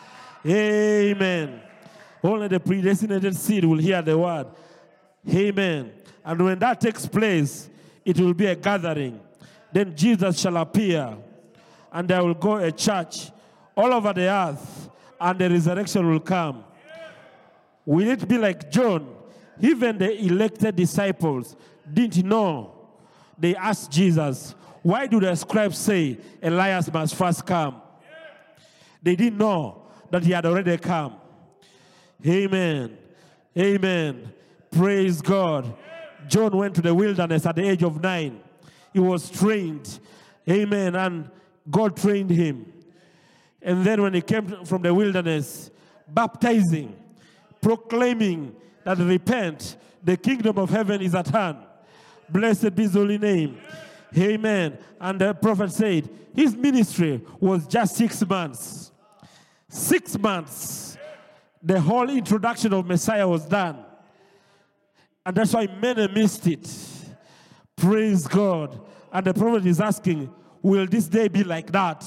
Amen. Only the predestinated seed will hear the word. Amen. And when that takes place, it will be a gathering. Then Jesus shall appear, and there will go a church all over the earth, and the resurrection will come. Will it be like John? Even the elected disciples didn't know. They asked Jesus, why do the scribes say Elias must first come? They didn't know that he had already come. Amen. Amen. Praise God. John went to the wilderness at the age of nine. He was trained. Amen. And God trained him. And then when he came from the wilderness, baptizing, proclaiming that repent, the kingdom of heaven is at hand. Blessed be his holy name. Amen. And the prophet said, his ministry was just six months. Six months. The whole introduction of Messiah was done. And that's why many missed it. Praise God. And the prophet is asking, will this day be like that?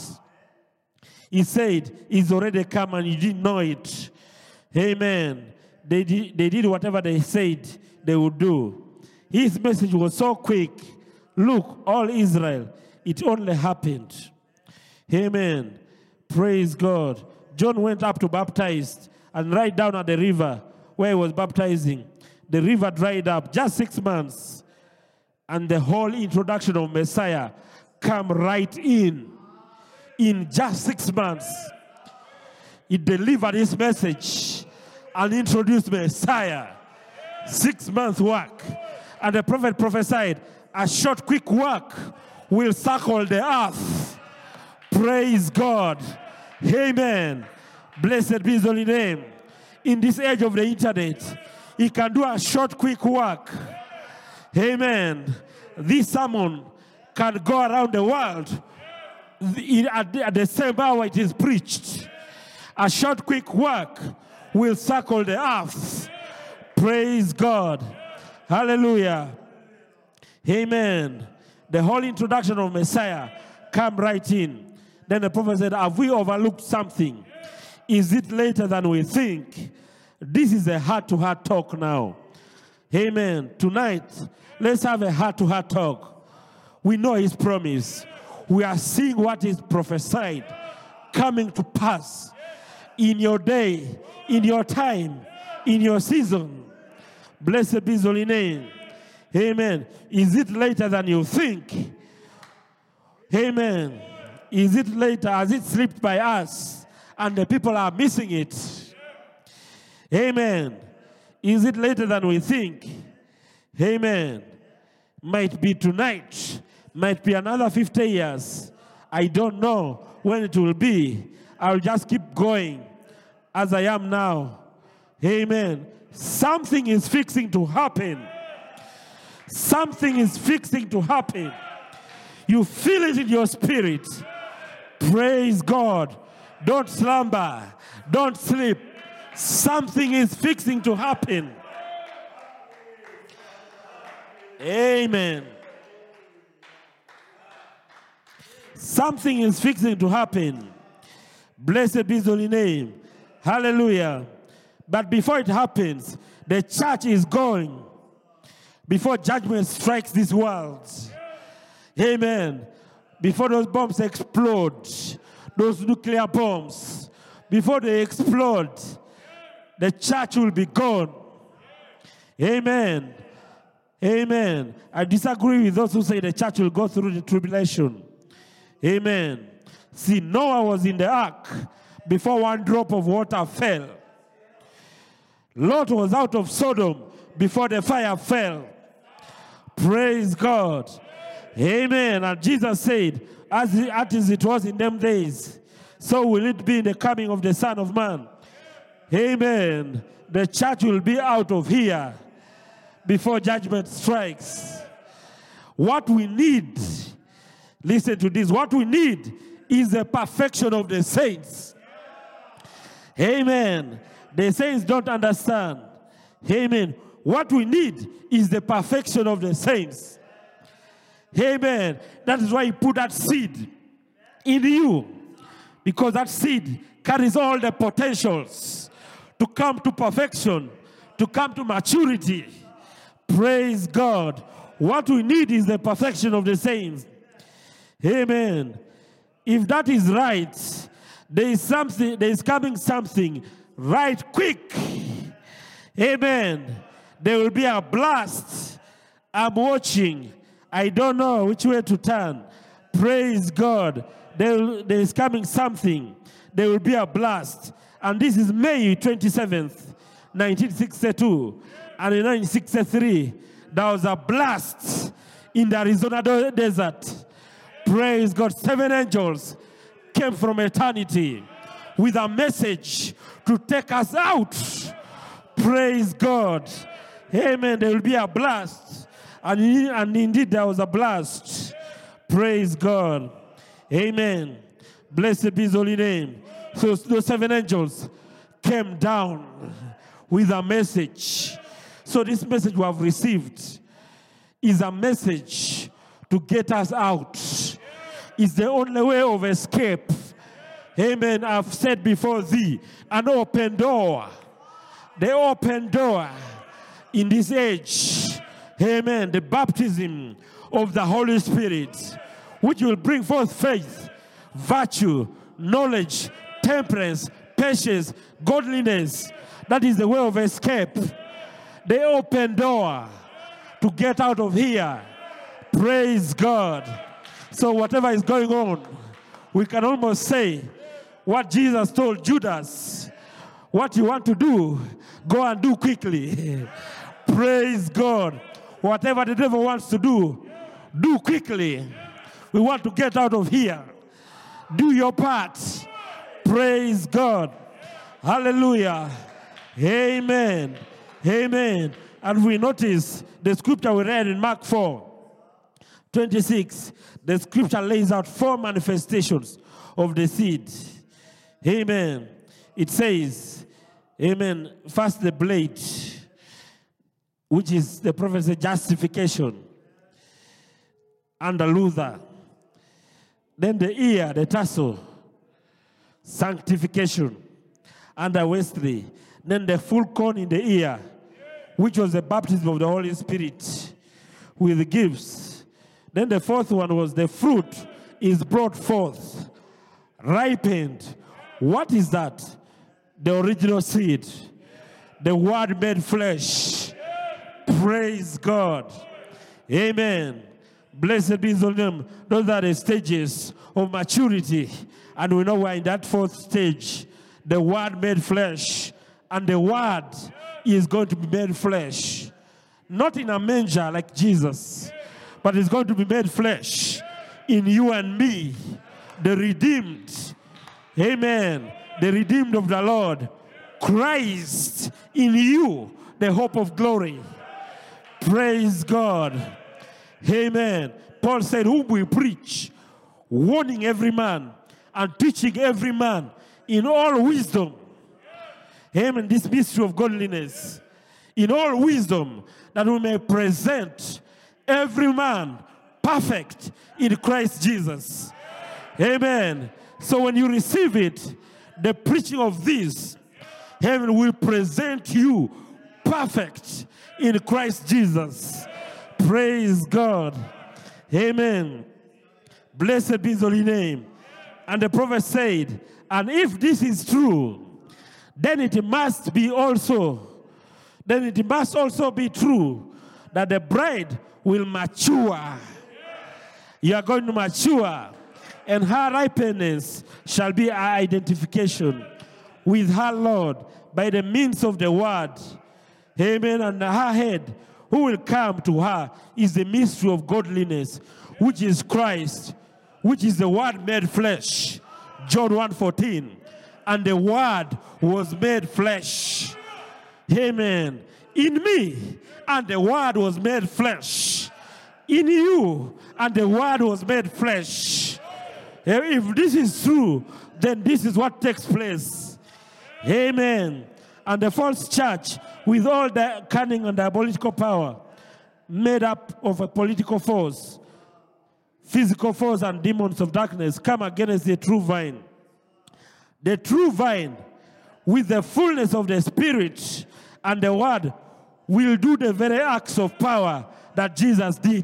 He said, it's already come and you didn't know it. Amen. They did, they did whatever they said they would do. His message was so quick. Look, all Israel, it only happened. Amen. Praise God. John went up to baptize, and right down at the river where he was baptizing, the river dried up just six months. And the whole introduction of Messiah come right in. In just six months. He delivered his message and introduced Messiah. Six months work. And the prophet prophesied, a short, quick work will circle the earth. Praise God. Amen. Blessed be his holy name. In this age of the internet, he can do a short, quick work. Amen. This sermon can go around the world at the same hour it is preached. A short, quick work will circle the earth. Praise God. Hallelujah. Amen. The whole introduction of Messiah come right in. Then the prophet said, have we overlooked something? Is it later than we think? This is a heart-to-heart talk now. Amen. Tonight, let's have a heart-to-heart talk. We know his promise. We are seeing what is prophesied coming to pass in your day, in your time, in your season. Blessed be his holy name. Amen. Is it later than you think? Amen. Is it later? Has it slipped by us and the people are missing it? Amen. Is it later than we think? Amen. Might be tonight. Might be another fifty years. I don't know when it will be. I'll just keep going as I am now. Amen. Something is fixing to happen. Something is fixing to happen. You feel it in your spirit. Praise God. Don't slumber. Don't sleep. Something is fixing to happen. Amen. Something is fixing to happen. Blessed be his holy name. Hallelujah. But before it happens, the church is going. Before judgment strikes this world. Amen. Before those bombs explode, those nuclear bombs, before they explode, the church will be gone. Amen. Amen. I disagree with those who say the church will go through the tribulation. Amen. See, Noah was in the ark before one drop of water fell. Lot was out of Sodom before the fire fell. Praise God. Amen. And Jesus said, as as it was in them days, so will it be in the coming of the Son of Man. Amen. The church will be out of here before judgment strikes. What we need, listen to this, what we need is the perfection of the saints. Amen. The saints don't understand. Amen. What we need is the perfection of the saints. Amen. That is why he put that seed in you. Because that seed carries all the potentials to come to perfection, to come to maturity. Praise God. What we need is the perfection of the saints. Amen. If that is right, there is something, there is coming something right quick. Amen. There will be a blast. I'm watching. I don't know which way to turn. Praise God. There, will, there is coming something. There will be a blast. And this is May twenty-seventh, nineteen sixty-two. And in nineteen sixty-three, there was a blast in the Arizona desert. Praise God. Seven angels came from eternity with a message to take us out. Praise God. Amen. There will be a blast. And, and indeed there was a blast. Praise God. Amen. Blessed be his holy name. So those seven angels came down with a message. So this message we have received is a message to get us out. It's the only way of escape. Amen. I've said before thee, an open door. The open door in this age. Amen. The baptism of the Holy Spirit, which will bring forth faith, virtue, knowledge, temperance, patience, godliness. That is the way of escape. The open door to get out of here. Praise God. So whatever is going on, we can almost say what Jesus told Judas. What you want to do, go and do quickly. Praise God. Whatever the devil wants to do, do quickly. We want to get out of here. Do your part. Praise God. Hallelujah. Amen. Amen. And we notice the scripture we read in Mark four twenty-six. The scripture lays out four manifestations of the seed. Amen. It says, amen, first the blade. which is the prophecy justification under Luther. Then the ear, the tassel, sanctification under Wesley. Then the full corn in the ear, which was the baptism of the Holy Spirit with the gifts. Then the fourth one was the fruit is brought forth, ripened. What is that? The original seed. The word made flesh. Praise God. Amen. Blessed be his holy name. Those are the stages of maturity. And we know we're in that fourth stage. The word made flesh. And the word is going to be made flesh. Not in a manger like Jesus, but it's going to be made flesh in you and me, the redeemed. Amen. The redeemed of the Lord. Christ in you, the hope of glory. Praise God. Amen. Paul said, whom we preach, warning every man and teaching every man in all wisdom. Amen. This mystery of godliness. In all wisdom, that we may present every man perfect in Christ Jesus. Amen. So when you receive it, the preaching of this, heaven will present you perfect in Christ Jesus. Praise God. Amen. Blessed be his holy name. And the prophet said, and if this is true, then it must be also, then it must also be true that the bride will mature. You are going to mature, and her ripeness shall be our identification with her Lord by the means of the word. Amen. And her head, who will come to her, is the mystery of godliness, which is Christ, which is the word made flesh. John one fourteen. And the word was made flesh. Amen. In me, and the word was made flesh. In you, and the word was made flesh. If this is true, then this is what takes place. Amen. And the false church, with all the cunning and diabolical power, made up of a political force, physical force, and demons of darkness, come against the true vine. The true vine, with the fullness of the Spirit and the word, will do the very acts of power that Jesus did.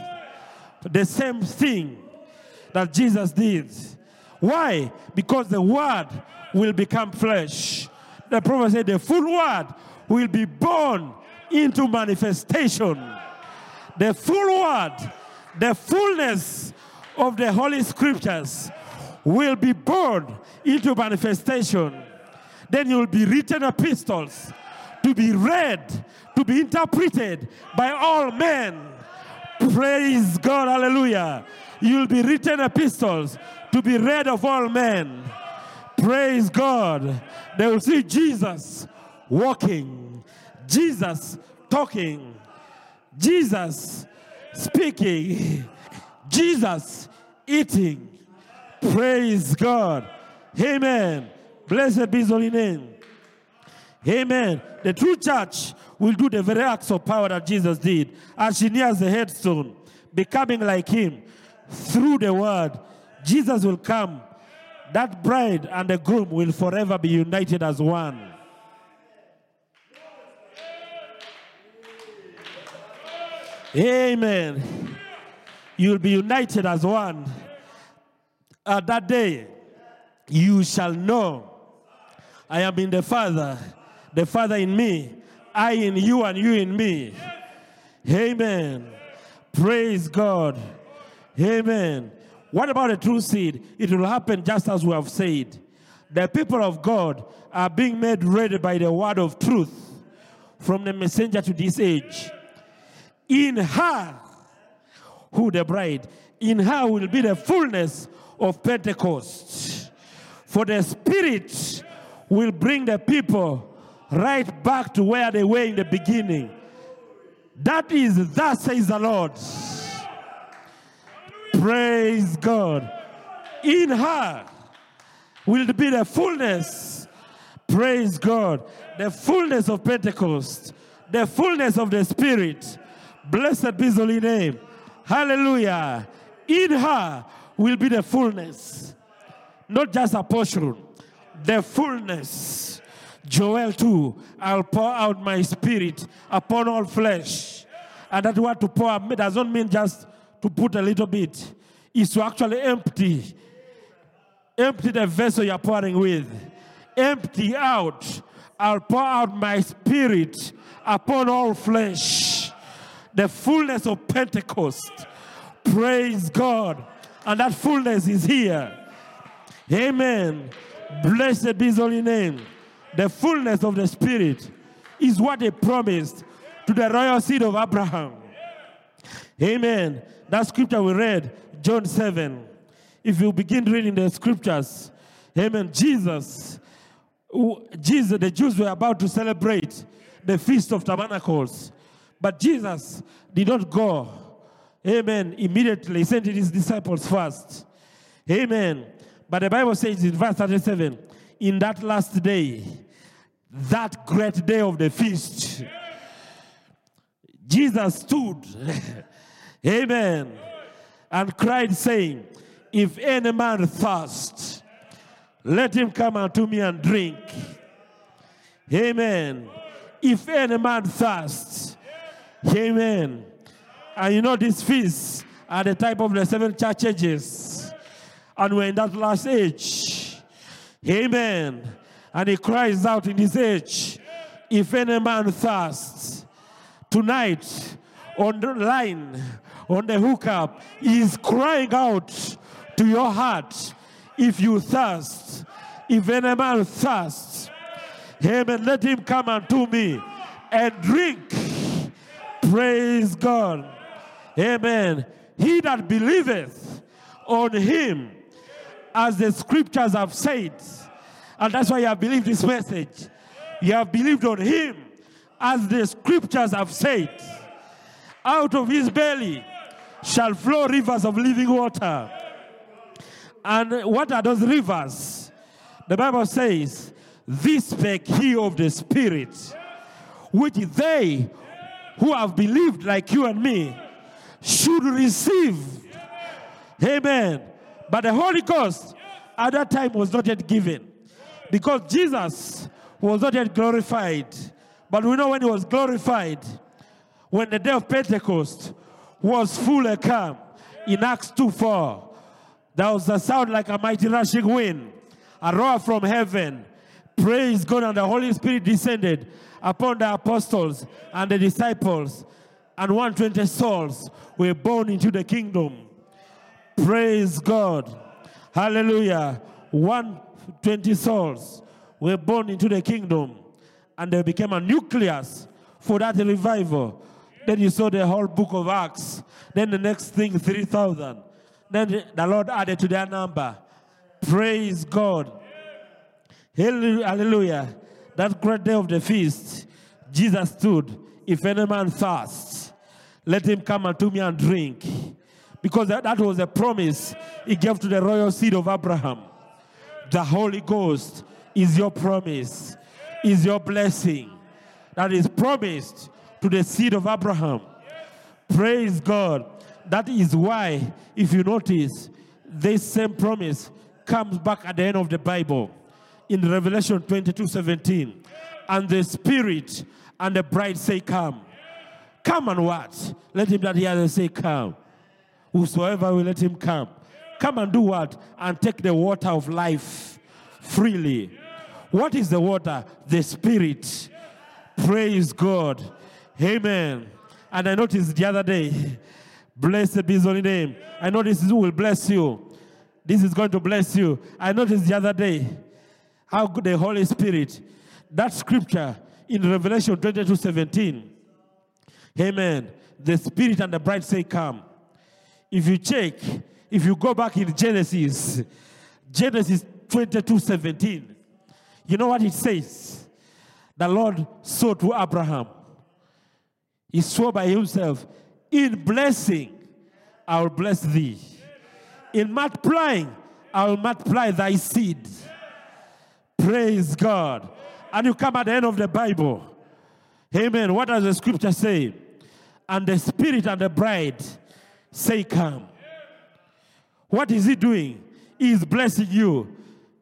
The same thing that Jesus did. Why? Because the word will become flesh. The prophet said the full word will be born into manifestation. The full word, the fullness of the Holy Scriptures will be born into manifestation. Then you will be written epistles to be read, to be interpreted by all men. Praise God, hallelujah. You will be written epistles to be read of all men. Praise God. They will see Jesus walking, Jesus talking, Jesus speaking, Jesus eating. Praise God. Amen. Blessed be his holy name. Amen. The true church will do the very acts of power that Jesus did as she nears the headstone, becoming like him through the word. Jesus will come. That bride and the groom will forever be united as one. Amen. You will be united as one. At that day, you shall know I am in the Father, the Father in me, I in you, and you in me. Amen. Praise God. Amen. What about the true seed? It will happen just as we have said. The people of God are being made ready by the word of truth from the messenger to this age. In her, who the bride, in her will be the fullness of Pentecost. For the Spirit will bring the people right back to where they were in the beginning. That is, thus says the Lord. Praise God. In her will be the fullness. Praise God. The fullness of Pentecost. the fullness of the Spirit. Blessed be his holy name. Hallelujah. In her will be the fullness. Not just a portion, the fullness. Joel two, I'll pour out my Spirit upon all flesh. And that word to pour does not mean just to put a little bit. It's to actually empty. Empty the vessel you're pouring with. Empty out. I'll pour out my Spirit upon all flesh. The fullness of Pentecost. Praise God. And that fullness is here. Amen. Blessed be his holy name. The fullness of the Spirit is what he promised to the royal seed of Abraham. Amen. That scripture we read, John seven. If you begin reading the scriptures, amen, Jesus, Jesus, the Jews were about to celebrate the Feast of Tabernacles. But Jesus did not go, amen, immediately. He sent his disciples first. Amen. But the Bible says in verse thirty-seven, in that last day, that great day of the feast, Jesus stood, amen, and cried, saying, if any man thirst, let him come unto me and drink. Amen. If any man thirst, amen. And you know these feasts are the type of the seven church ages. And we're in that last age. Amen. And he cries out in his age, if any man thirsts, tonight on the line, on the hookup, he is crying out to your heart, if you thirst, if any man thirsts, amen, let him come unto me and drink. Praise God. Amen. He that believeth on him, as the scriptures have said, and that's why you have believed this message. You have believed on him, as the scriptures have said, out of his belly shall flow rivers of living water. And what are those rivers? The Bible says, this spake he of the Spirit, which they who have believed like you and me should receive. Amen. But the Holy Ghost at that time was not yet given, because Jesus was not yet glorified. But we know when he was glorified, when the day of Pentecost was fully come, in Acts two four, there was a sound like a mighty rushing wind, a roar from heaven. Praise God, and the Holy Spirit descended upon the apostles and the disciples, and one hundred twenty souls were born into the kingdom. Praise God. Hallelujah. one hundred twenty souls were born into the kingdom, and they became a nucleus for that revival. Then you saw the whole book of Acts. Then the next thing, three thousand. Then the Lord added to their number. Praise God. Hallelujah. That great day of the feast, Jesus stood, if any man thirsts, let him come unto me and drink. Because that, that was a promise he gave to the royal seed of Abraham. The Holy Ghost is your promise, is your blessing that is promised to the seed of Abraham. Praise God. That is why, if you notice, this same promise comes back at the end of the Bible in Revelation twenty-two seventeen. And the Spirit and the bride say, come. Come and what? Let him that hears say, come. Whosoever will, let him come. Come and do what? And take the water of life freely. What is the water? The Spirit. Praise God. Amen. And I noticed the other day, blessed be his holy name. I know this will bless you. This is going to bless you. I noticed the other day how good the Holy Spirit, that scripture in Revelation twenty-two seventeen. Amen. The Spirit and the bride say, come. If you check, if you go back in Genesis, Genesis twenty-two seventeen, you know what it says? The Lord swore to Abraham. He swore by himself, in blessing, I will bless thee. In multiplying, I will multiply thy seed. Praise God. And you come at the end of the Bible. Amen. What does the scripture say? And the Spirit and the bride say, come. What is he doing? He is blessing you.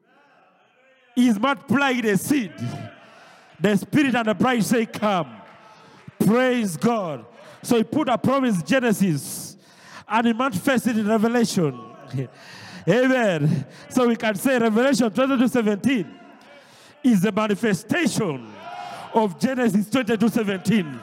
He is multiplying the seed. The Spirit and the bride say, come. Praise God. So he put a promise in Genesis and he manifested in Revelation. Amen. So we can say Revelation twenty-two seventeen is the manifestation of Genesis twenty-two seventeen.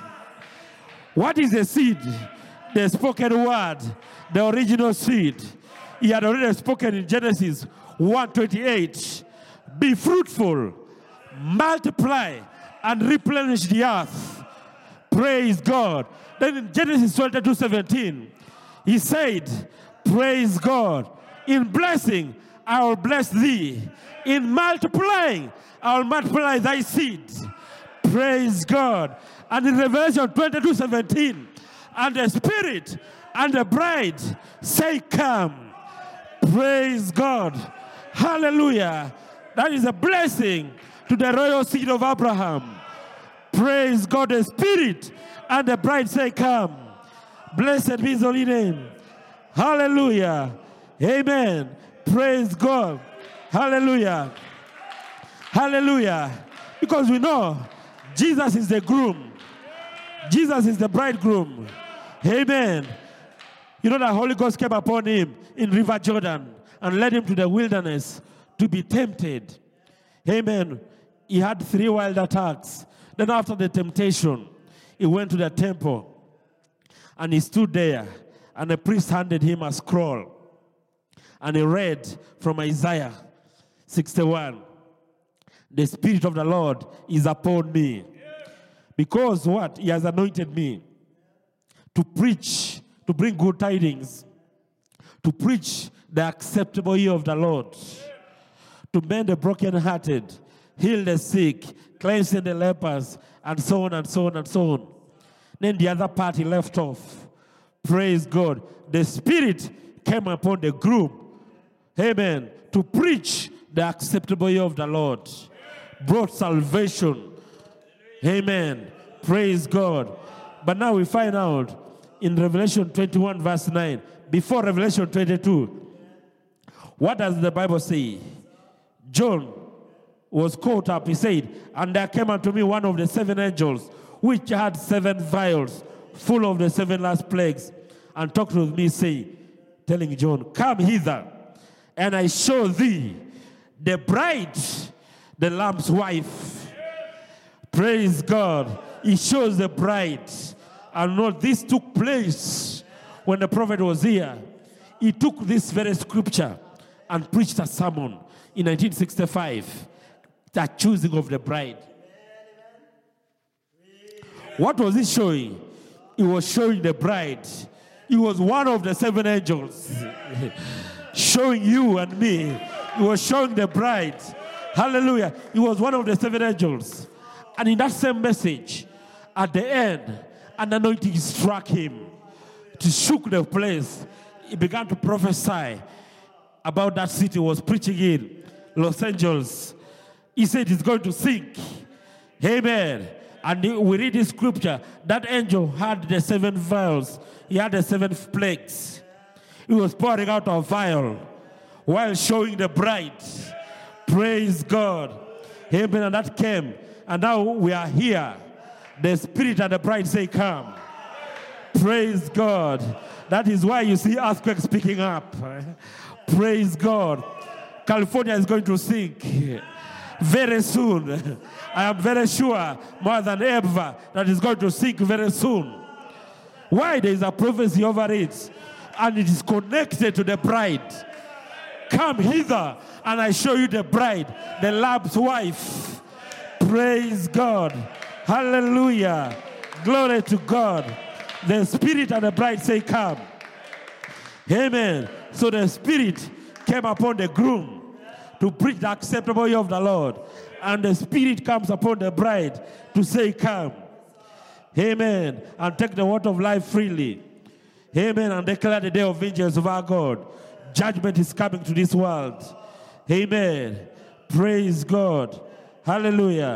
What is the seed? The spoken word, the original seed. He had already spoken in Genesis one twenty-eight. Be fruitful, multiply, and replenish the earth. Praise God. Then in Genesis twenty-two seventeen, he said, praise God. In blessing, I will bless thee. In multiplying, I will multiply thy seed. Praise God. And in Revelation twenty-two seventeen, and the Spirit and the bride say, come. Praise God. Hallelujah. That is a blessing to the royal seed of Abraham. Praise God. The Spirit and the bride say, come. Blessed be his holy name. Hallelujah. Amen. Praise God. Hallelujah. Hallelujah. Because we know Jesus is the groom. Jesus is the bridegroom. Amen. You know the Holy Ghost came upon him in River Jordan and led him to the wilderness to be tempted. Amen. He had three wild attacks. Then after the temptation, he went to the temple and he stood there and the priest handed him a scroll and he read from Isaiah sixty-one. The Spirit of the Lord is upon me. Because what? He has anointed me to preach, to bring good tidings, to preach the acceptable year of the Lord, to mend the brokenhearted, heal the sick, cleanse the lepers, and so on and so on and so on. Then the other part he left off. Praise God. The Spirit came upon the groom, amen, to preach the acceptable year of the Lord. Brought salvation. Amen. Praise God. But now we find out in Revelation twenty-one verse nine, before Revelation twenty-two, what does the Bible say? John was caught up. He said, and there came unto me one of the seven angels, which had seven vials full of the seven last plagues, and talked with me, saying, telling John, come hither, and I show thee the bride, the Lamb's wife. Praise God. He shows the bride. And note, this took place when the prophet was here. He took this very scripture and preached a sermon in nineteen sixty-five, the choosing of the bride. What was he showing? He was showing the bride. He was one of the seven angels showing you and me. He was showing the bride. Hallelujah. He was one of the seven angels. And in that same message, at the end, an anointing struck him to shook the place. He began to prophesy about that city he was preaching in, Los Angeles. He said it's going to sink. Amen. And we read in scripture, that angel had the seven vials. He had the seven plagues. He was pouring out a vial while showing the bride. Praise God. Amen. And that came. And now we are here. The Spirit and the bride say, come. Praise God. That is why you see earthquakes picking up. Praise God. California is going to sink very soon. I am very sure, more than ever, that it's going to sink very soon. Why? There is a prophecy over it. And it is connected to the bride. Come hither, and I show you the bride, the Lamb's wife. Praise God. Hallelujah. Glory to God. The Spirit and the bride say, come. Amen. So the Spirit came upon the groom to preach the acceptable year of the Lord. And the Spirit comes upon the bride to say, come. Amen. And take the word of life freely. Amen. And declare the day of vengeance of our God. Judgment is coming to this world. Amen. Praise God. Hallelujah.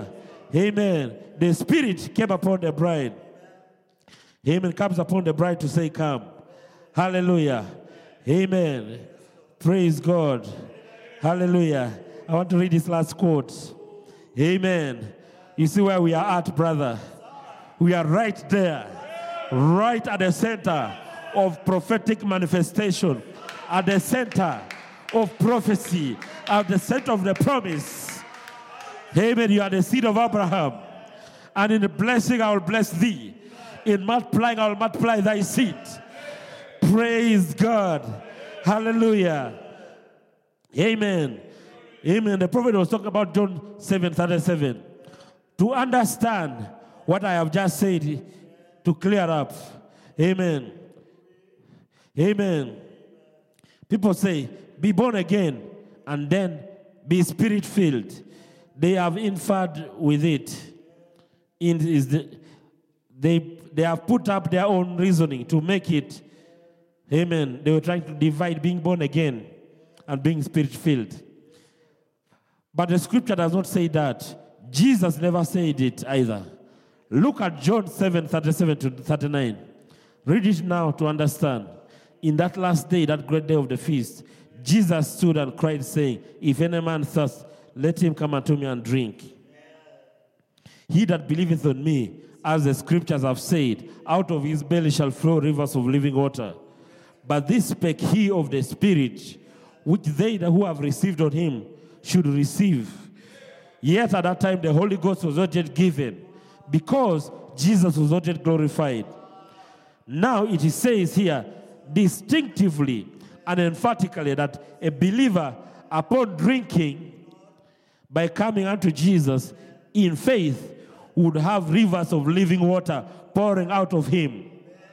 Amen. The Spirit came upon the bride. Amen. Comes upon the bride to say, come. Hallelujah. Amen. Praise God. Hallelujah. I want to read this last quote. Amen. You see where we are at, brother? We are right there, right at the center of prophetic manifestation, at the center of prophecy, at the center of the promise. Amen. You are the seed of Abraham. And in the blessing, I will bless thee. In multiplying, I will multiply thy seed. Praise God. Hallelujah. Amen. Amen. The prophet was talking about John seven thirty-seven. To understand what I have just said, to clear up. Amen. Amen. People say, be born again and then be spirit-filled. They have inferred with it. In is the, they, they have put up their own reasoning to make it. Amen. They were trying to divide being born again and being spirit-filled. But the scripture does not say that. Jesus never said it either. Look at John seven thirty-seven to thirty-nine. Read it now to understand. In that last day, that great day of the feast, Jesus stood and cried, saying, if any man thirst, let him come unto me and drink. He that believeth on me, as the scriptures have said, out of his belly shall flow rivers of living water. But this spake he of the Spirit, which they who have received on him should receive. Yet at that time the Holy Ghost was not yet given, because Jesus was not yet glorified. Now it says here, distinctively and emphatically, that a believer, upon drinking, by coming unto Jesus in faith, would have rivers of living water pouring out of him.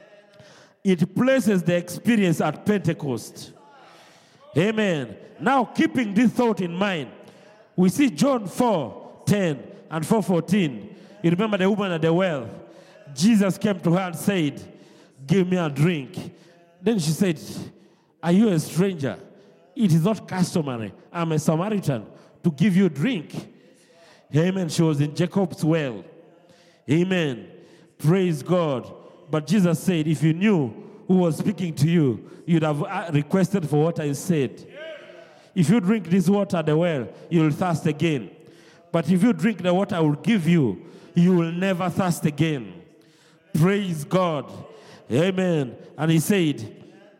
It places the experience at Pentecost. Amen. Now, keeping this thought in mind, we see John four ten and four fourteen. You remember the woman at the well. Jesus came to her and said, give me a drink. Then she said, are you a stranger? It is not customary, I'm a Samaritan, to give you a drink. Amen. She was in Jacob's well. Amen. Praise God. But Jesus said, if you knew who was speaking to you, you'd have requested for what I said. If you drink this water at the well, you will thirst again. But if you drink the water I will give you, you will never thirst again. Praise God. Amen. And he said,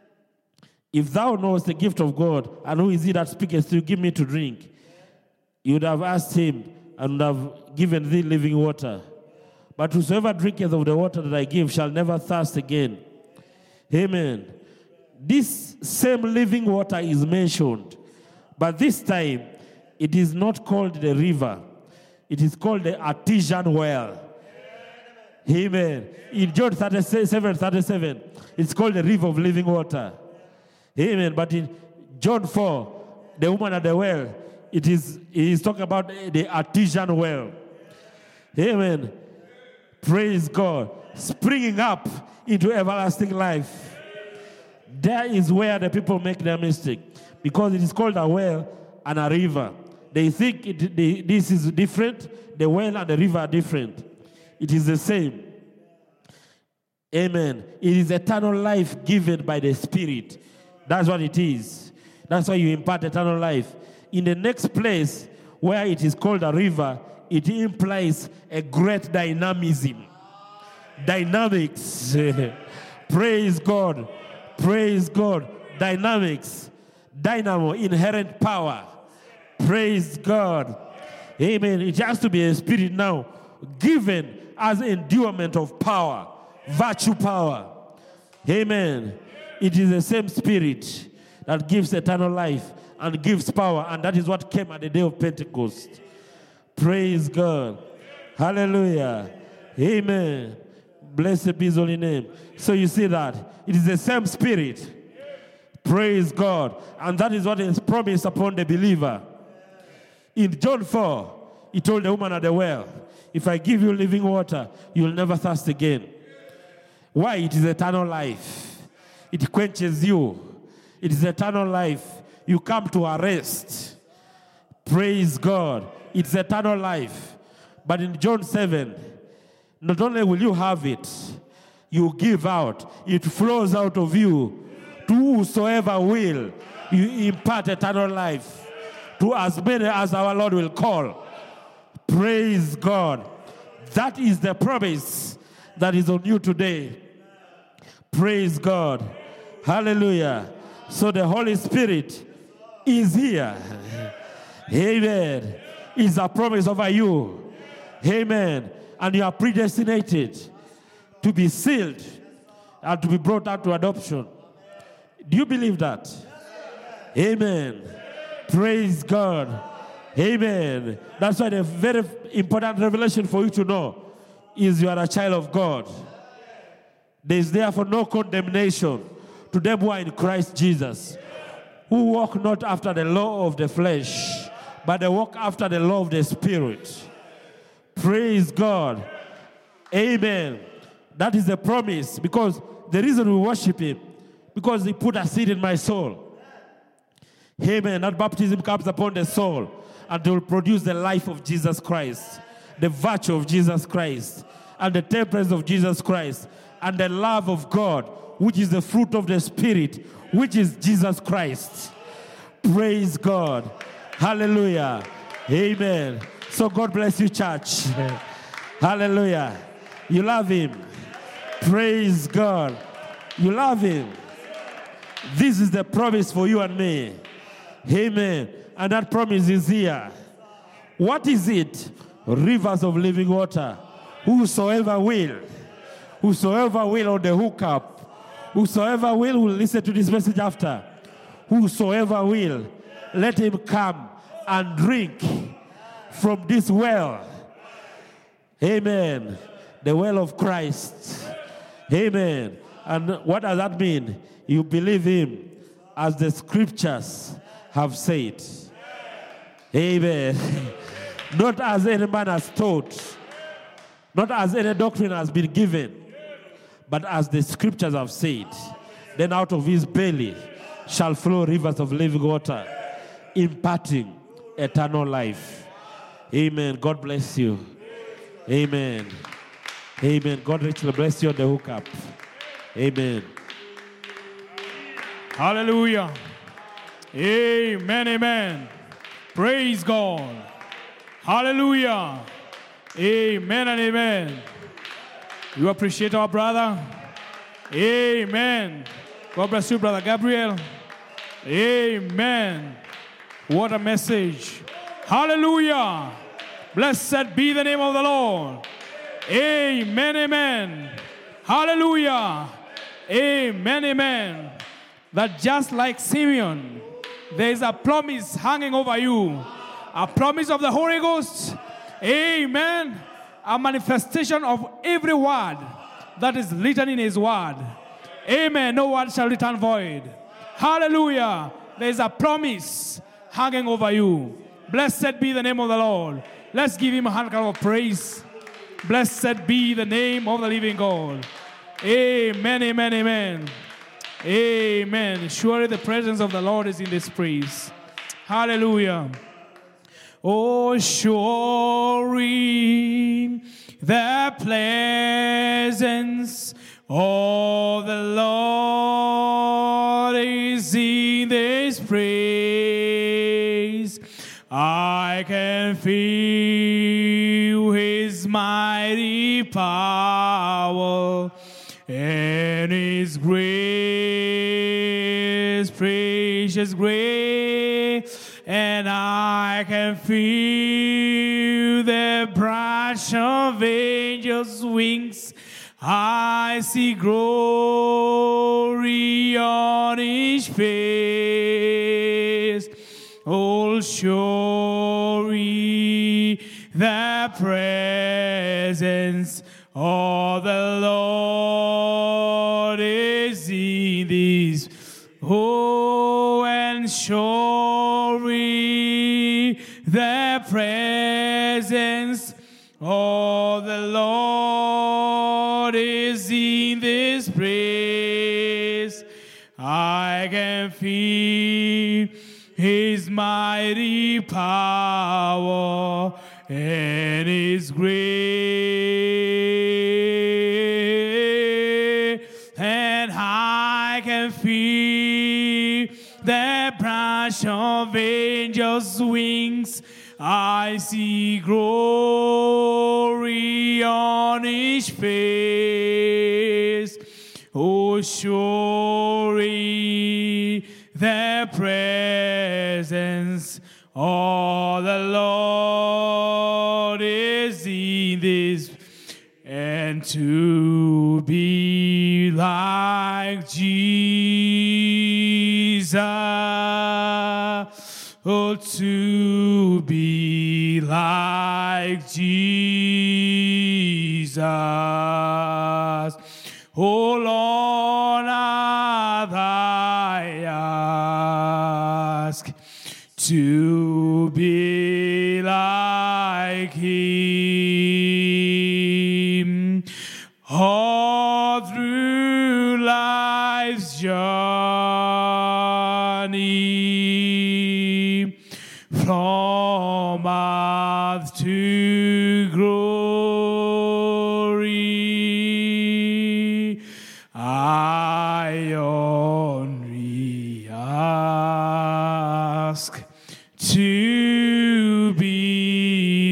if thou knowest the gift of God, and who is he that speaketh to you, give me to drink, you would have asked him, and would have given thee living water. But whosoever drinketh of the water that I give shall never thirst again. Amen. This same living water is mentioned, but this time it is not called the river. It is called the artesian well. Amen. In John thirty-seven thirty-seven, it's called the river of living water. Amen. But in John four, the woman at the well, it is, it is talking about the artesian well. Amen. Praise God. Springing up into everlasting life. There is where the people make their mistake, because it is called a well and a river. They think it, they, this is different. The well and the river are different. It is the same. Amen. It is eternal life given by the Spirit. That's what it is. That's why you impart eternal life. In the next place, where it is called a river, it implies a great dynamism. Dynamics. Praise God. Praise God. Dynamics. Dynamo, inherent power. Praise God. Amen. It has to be a spirit now, given as endowment of power, virtue power. Amen. It is the same spirit that gives eternal life and gives power, and that is what came at the day of Pentecost. Praise God. Hallelujah. Amen. Blessed be his holy name. So you see that it is the same spirit. Praise God. And that is what is promised upon the believer. In John four, he told the woman at the well, if I give you living water, you will never thirst again. Why? It is eternal life. It quenches you. It is eternal life. You come to a rest. Praise God. It's eternal life. But in John seven, not only will you have it, you give out. It flows out of you. To whosoever will, you impart eternal life. To as many as our Lord will call. Praise God. That is the promise that is on you today. Praise God. Hallelujah. So the Holy Spirit is here. Amen. Is a promise over you. Amen. And you are predestinated to be sealed and to be brought out to adoption. Do you believe that? Amen. Praise God. Amen. That's why the very important revelation for you to know is you are a child of God. There is therefore no condemnation to them who are in Christ Jesus, who walk not after the law of the flesh, but they walk after the law of the Spirit. Praise God. Amen. That is the promise, because the reason we worship Him, because He put a seed in my soul. Amen. That baptism comes upon the soul, and they will produce the life of Jesus Christ, the virtue of Jesus Christ, and the temperance of Jesus Christ, and the love of God, which is the fruit of the Spirit, which is Jesus Christ. Praise God. Hallelujah. Amen. So God bless you, church. Hallelujah. You love Him. Praise God. You love Him. This is the promise for you and me. Amen. And that promise is here. What is it? Rivers of living water. Whosoever will, whosoever will on the hookup, whosoever will will listen to this message after. Whosoever will, let him come and drink from this well. Amen. The well of Christ. Amen. And what does that mean? You believe Him as the scriptures have said. Amen. Not as any man has taught, not as any doctrine has been given, but as the scriptures have said. Then out of his belly shall flow rivers of living water, imparting eternal life. Amen. God bless you. Amen. Amen. God richly bless you on the hookup. Amen. Hallelujah. Amen, amen. Praise God. Hallelujah. Amen and amen. You appreciate our brother? Amen. God bless you, Brother Gabriel. Amen. What a message. Hallelujah. Blessed be the name of the Lord. Amen, amen. Hallelujah. Amen, amen. That just like Simeon, there is a promise hanging over you. A promise of the Holy Ghost. Amen. A manifestation of every word that is written in His word. Amen. No word shall return void. Hallelujah. There is a promise hanging over you. Blessed be the name of the Lord. Let's give Him a hand clap of praise. Blessed be the name of the living God. Amen, amen, amen. Amen. Surely the presence of the Lord is in this place. Hallelujah. Oh, surely the presence of the Lord is in this place. I can feel His mighty power and His grace, precious grace, and I can feel the brush of angels' wings. I see glory on His face. Oh, surely the presence of the Lord is in this. Oh, and surely the presence of the Lord is in this place. I can feel His mighty power and His grace, and I can feel the brush of angels' wings. I see glory on His face. Oh, surely the presence of the Lord is in this, and to be like Jesus, oh, to be like Jesus. Oh Lord, I ask to be like Him all through life's journey, from earth to glory. I only ask to be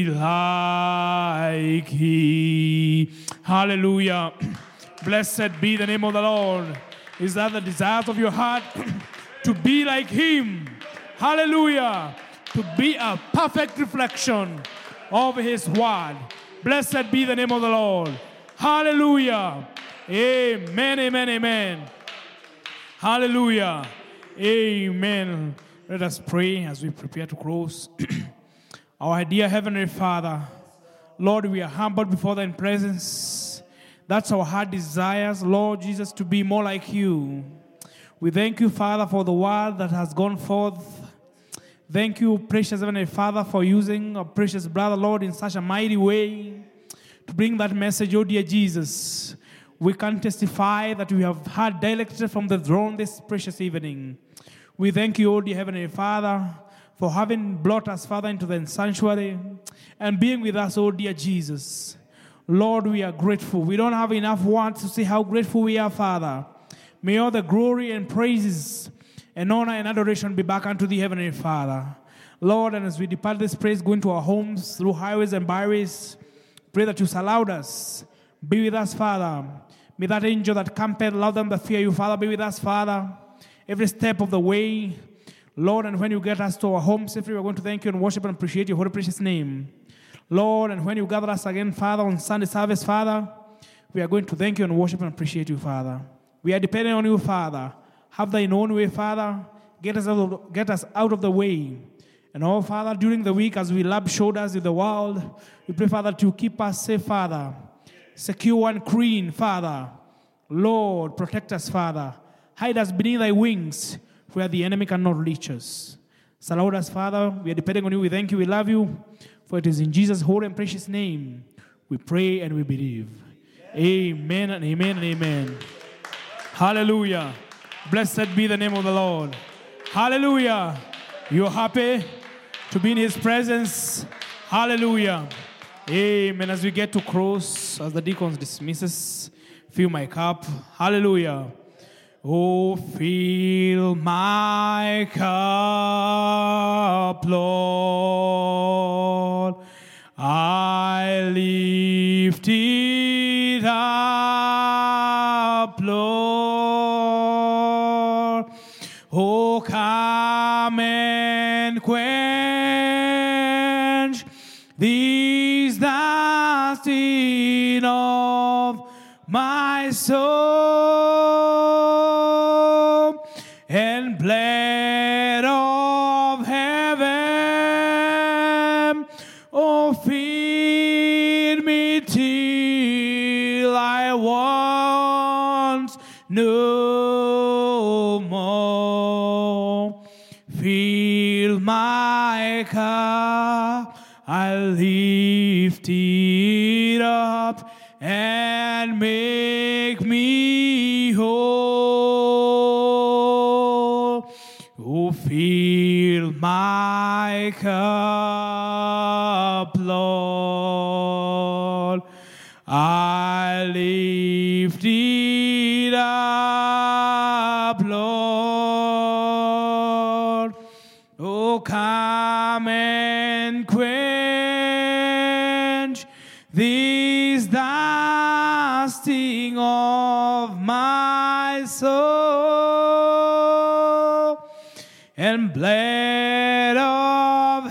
like He. Hallelujah. Blessed be the name of the Lord. Is that the desire of your heart? To be like Him. Hallelujah. To be a perfect reflection of His word. Blessed be the name of the Lord. Hallelujah. Amen, amen, amen. Hallelujah. Amen. Let us pray as we prepare to close. Our dear Heavenly Father, Lord, we are humbled before Thy presence. That's our heart desires, Lord Jesus, to be more like You. We thank You, Father, for the word that has gone forth. Thank You, precious Heavenly Father, for using our precious brother, Lord, in such a mighty way to bring that message, oh dear Jesus. We can testify that we have heard directly from the throne this precious evening. We thank You, oh dear Heavenly Father, for having brought us, Father, into the sanctuary and being with us, oh dear Jesus. Lord, we are grateful. We don't have enough words to say how grateful we are, Father. May all the glory and praises and honor and adoration be back unto Thee, Heavenly Father. Lord, and as we depart this place, go into our homes through highways and byways, pray that You surround us. Be with us, Father. May that angel that campeth, love them that fear You, Father, be with us, Father. Every step of the way, Lord, and when You get us to our home safely, we're going to thank You and worship and appreciate Your holy precious name. Lord, and when You gather us again, Father, on Sunday service, Father, we are going to thank You and worship and appreciate You, Father. We are dependent on You, Father. Have Thine own way, Father. Get us out of, get us out of the way. And oh, Father, during the week as we rub shoulders with the world, we pray, Father, to keep us safe, Father. Secure and clean, Father. Lord, protect us, Father. Hide us beneath Thy wings where the enemy cannot reach us. Surround us, Father. We are depending on You. We thank You. We love You. For it is in Jesus' holy and precious name we pray and we believe. Amen and amen and amen. Hallelujah. Blessed be the name of the Lord. Hallelujah. You're happy to be in His presence. Hallelujah. Amen. As we get to close, as the deacons dismisses, fill my cup. Hallelujah. Oh, fill my cup, Lord. I lift it up, Lord. Oh, come and quench these thirsting of my soul, and bread of heaven, oh, feed me till I want no more. Fill my cup, I lift it up, and make me whole. Oh, fill my cup, Lord. I lift it up, Lord. Oh, come and quench this thirsting of my soul, and bread of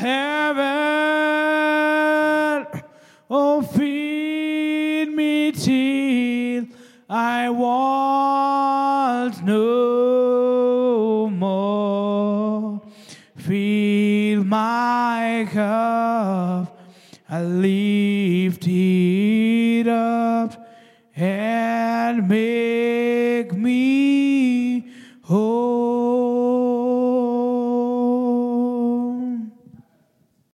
heaven, oh, feed me till I want no more. Fill my cup, I lift it up, and make me whole.